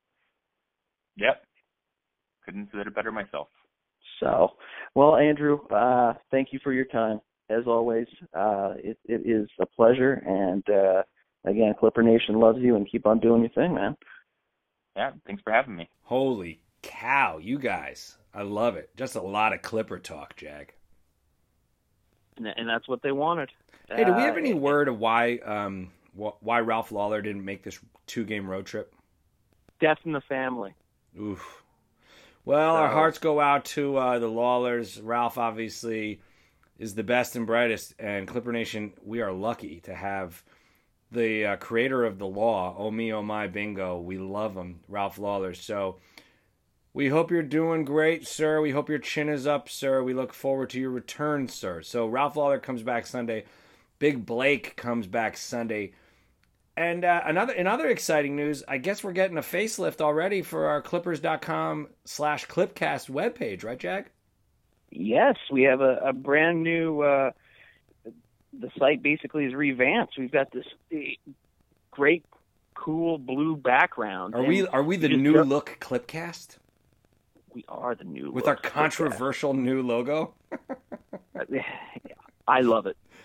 Yep. Couldn't have said it better myself. So, well, Andrew, uh, thank you for your time. As always, uh, it, it is a pleasure. And, uh, again, Clipper Nation loves you, and keep on doing your thing, man. Yeah, thanks for having me. Holy cow, you guys. I love it. Just a lot of Clipper talk, Jag. And, and that's what they wanted. Hey, do we have uh, any word of why um, wh- why Ralph Lawler didn't make this two-game road trip? Death in the family. Oof. Well, So, our hearts go out to uh, the Lawlers. Ralph, obviously, is the best and brightest. And Clipper Nation, we are lucky to have the uh, creator of the law, oh me, oh my, bingo. We love him, Ralph Lawler. So we hope you're doing great, sir. We hope your chin is up, sir. We look forward to your return, sir. So Ralph Lawler comes back Sunday. Big Blake comes back Sunday. And uh, another in other exciting news, I guess we're getting a facelift already for our clippers.com slash clipcast webpage, right, Jag? Yes, we have a, a brand new, uh, the site basically is revamped. We've got this great, cool blue background. Are we are we the just new go- look Clipcast? We are the new With look our controversial new logo? I love it.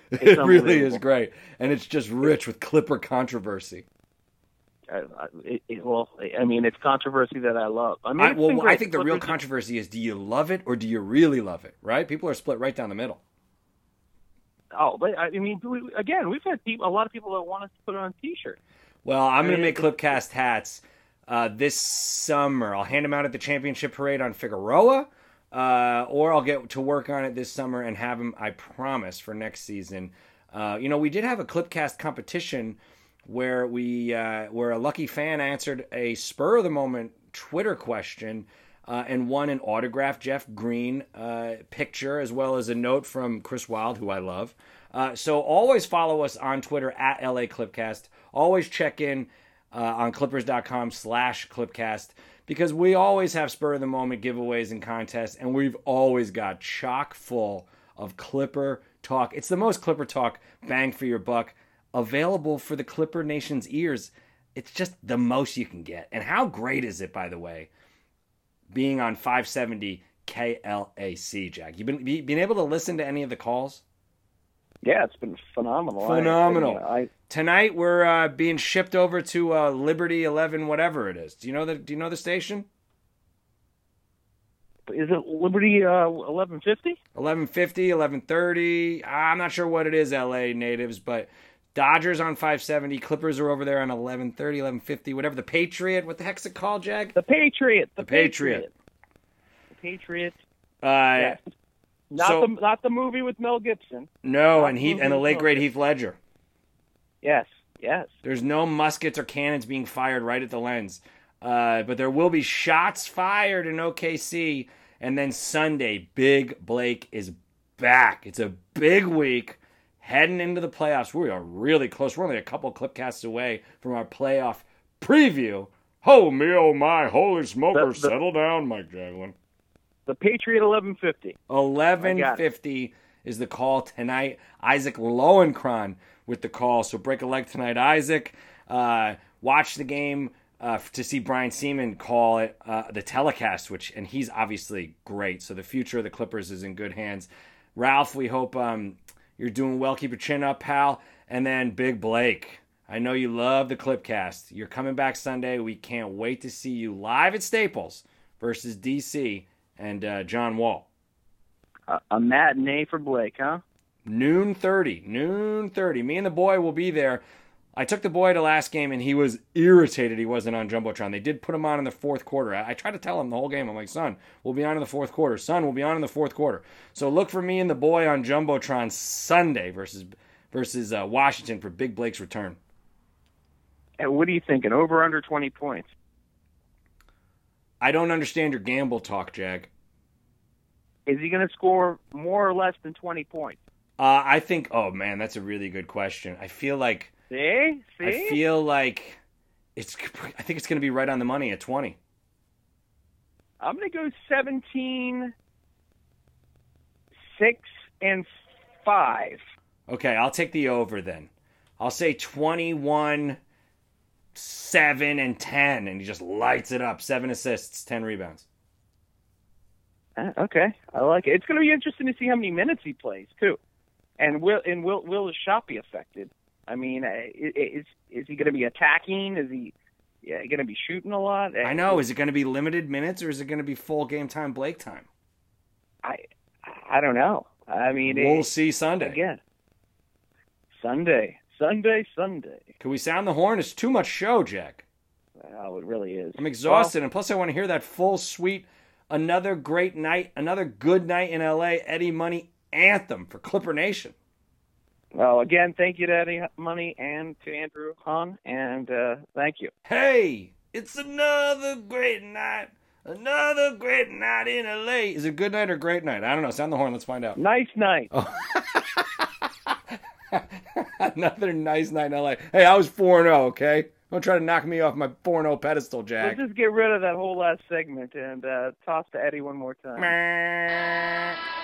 It's It really is unbelievable. great, and it's just rich with Clipper controversy. Uh, it, it, well, I mean, it's controversy that I love. I mean, I, it's been well, great. I think the real Clippers- controversy is: do you love it or do you really love it? Right? People are split right down the middle. Oh, but I mean, we, again, we've had people, a lot of people that want us to put it on T-shirts. Well, I'm I going to mean, make Clipcast hats uh, this summer. I'll hand them out at the championship parade on Figueroa, uh, or I'll get to work on it this summer and have them, I promise, for next season. Uh, you know, we did have a Clipcast competition where we uh, where a lucky fan answered a spur of the moment Twitter question uh, and won an autographed Jeff Green uh, picture, as well as a note from Chris Wilde, who I love. Uh, so always follow us on Twitter at L A Clipcast. Always check in uh, on clippers.com slash Clipcast, because we always have spur of the moment giveaways and contests, and we've always got chock full of Clipper talk. It's the most Clipper talk bang for your buck, available for the Clipper Nation's ears. It's just the most you can get. And how great is it, by the way, being on five seventy K L A C, Jack? You've been you been able to listen to any of the calls? Yeah, it's been phenomenal. Phenomenal. I, I, Tonight we're uh, being shipped over to uh, Liberty eleven, whatever it is. Do you know the Do you know the station? is it Liberty uh, eleven fifty? eleven fifty, eleven thirty. I'm not sure what it is, L A natives, but Dodgers on five seventy. Clippers are over there on eleven thirty, eleven fifty, whatever. The Patriot. What the heck's it called, Jag? The Patriot. The, The Patriot. The Patriot. Uh, Yes. Not so- the not the movie with Mel Gibson. No, Not and Heath movie and the with late Mel great Gibson. Heath Ledger. Yes. Yes. There's no muskets or cannons being fired right at the lens. Uh, but there will be shots fired in O K C. And then Sunday, Big Blake is back. It's a big week heading into the playoffs. We are really close. We're only a couple clipcasts away from our playoff preview. Oh, me, oh, my. Holy smoker. The- the- Settle down, Mike Jaglin. The Patriot eleven fifty. eleven fifty is the call tonight. Isaac Lowenkron with the call. So break a leg tonight, Isaac. Uh, watch the game uh, to see Brian Seaman call it uh, the telecast, which and he's obviously great. So the future of the Clippers is in good hands. Ralph, we hope um, you're doing well. Keep your chin up, pal. And then Big Blake. I know you love the Clipcast. You're coming back Sunday. We can't wait to see you live at Staples versus D C and uh, John Wall. A, a matinee for Blake, huh? Noon thirty. Noon thirty. Me and the boy will be there. I took the boy to last game, and he was irritated he wasn't on Jumbotron. They did put him on in the fourth quarter. I, I tried to tell him the whole game. I'm like, son, we'll be on in the fourth quarter. Son, we'll be on in the fourth quarter. So look for me and the boy on Jumbotron Sunday versus versus uh, Washington for Big Blake's return. And what are you thinking? Over under twenty points? I don't understand your gamble talk, Jag. Is he going to score more or less than twenty points? Uh, I think, oh, man, that's a really good question. I feel like... See? See? I feel like it's. I think it's going to be right on the money at twenty. I'm going to go seventeen, six, and five. Okay, I'll take the over then. I'll say twenty-one, seven, and ten, and he just lights it up. Seven assists, ten rebounds. Uh, okay, I like it. It's going to be interesting to see how many minutes he plays too, and will and will will his shot be affected? I mean, uh, is is he going to be attacking? Is he yeah, going to be shooting a lot? I know. Is it going to be limited minutes, or is it going to be full game time Blake time? I I don't know. I mean, We'll it, see Sunday. again. Sunday, Sunday, Sunday. Can we sound the horn? It's too much show, Jack. Oh, it really is. I'm exhausted, and plus I want to hear that full suite. Another great night, another good night in L A. Eddie Money anthem for Clipper Nation. Well, again, thank you to Eddie Money and to Andrew Hahn, and uh, thank you. Hey, it's another great night. Another great night in L A. Is it good night or great night? I don't know. Sound the horn. Let's find out. Nice night. Oh. Another nice night in L A. Hey, I was four and oh, okay? Don't try to knock me off my four and oh pedestal, Jack. Let's just get rid of that whole last segment and uh, toss to Eddie one more time. Meh.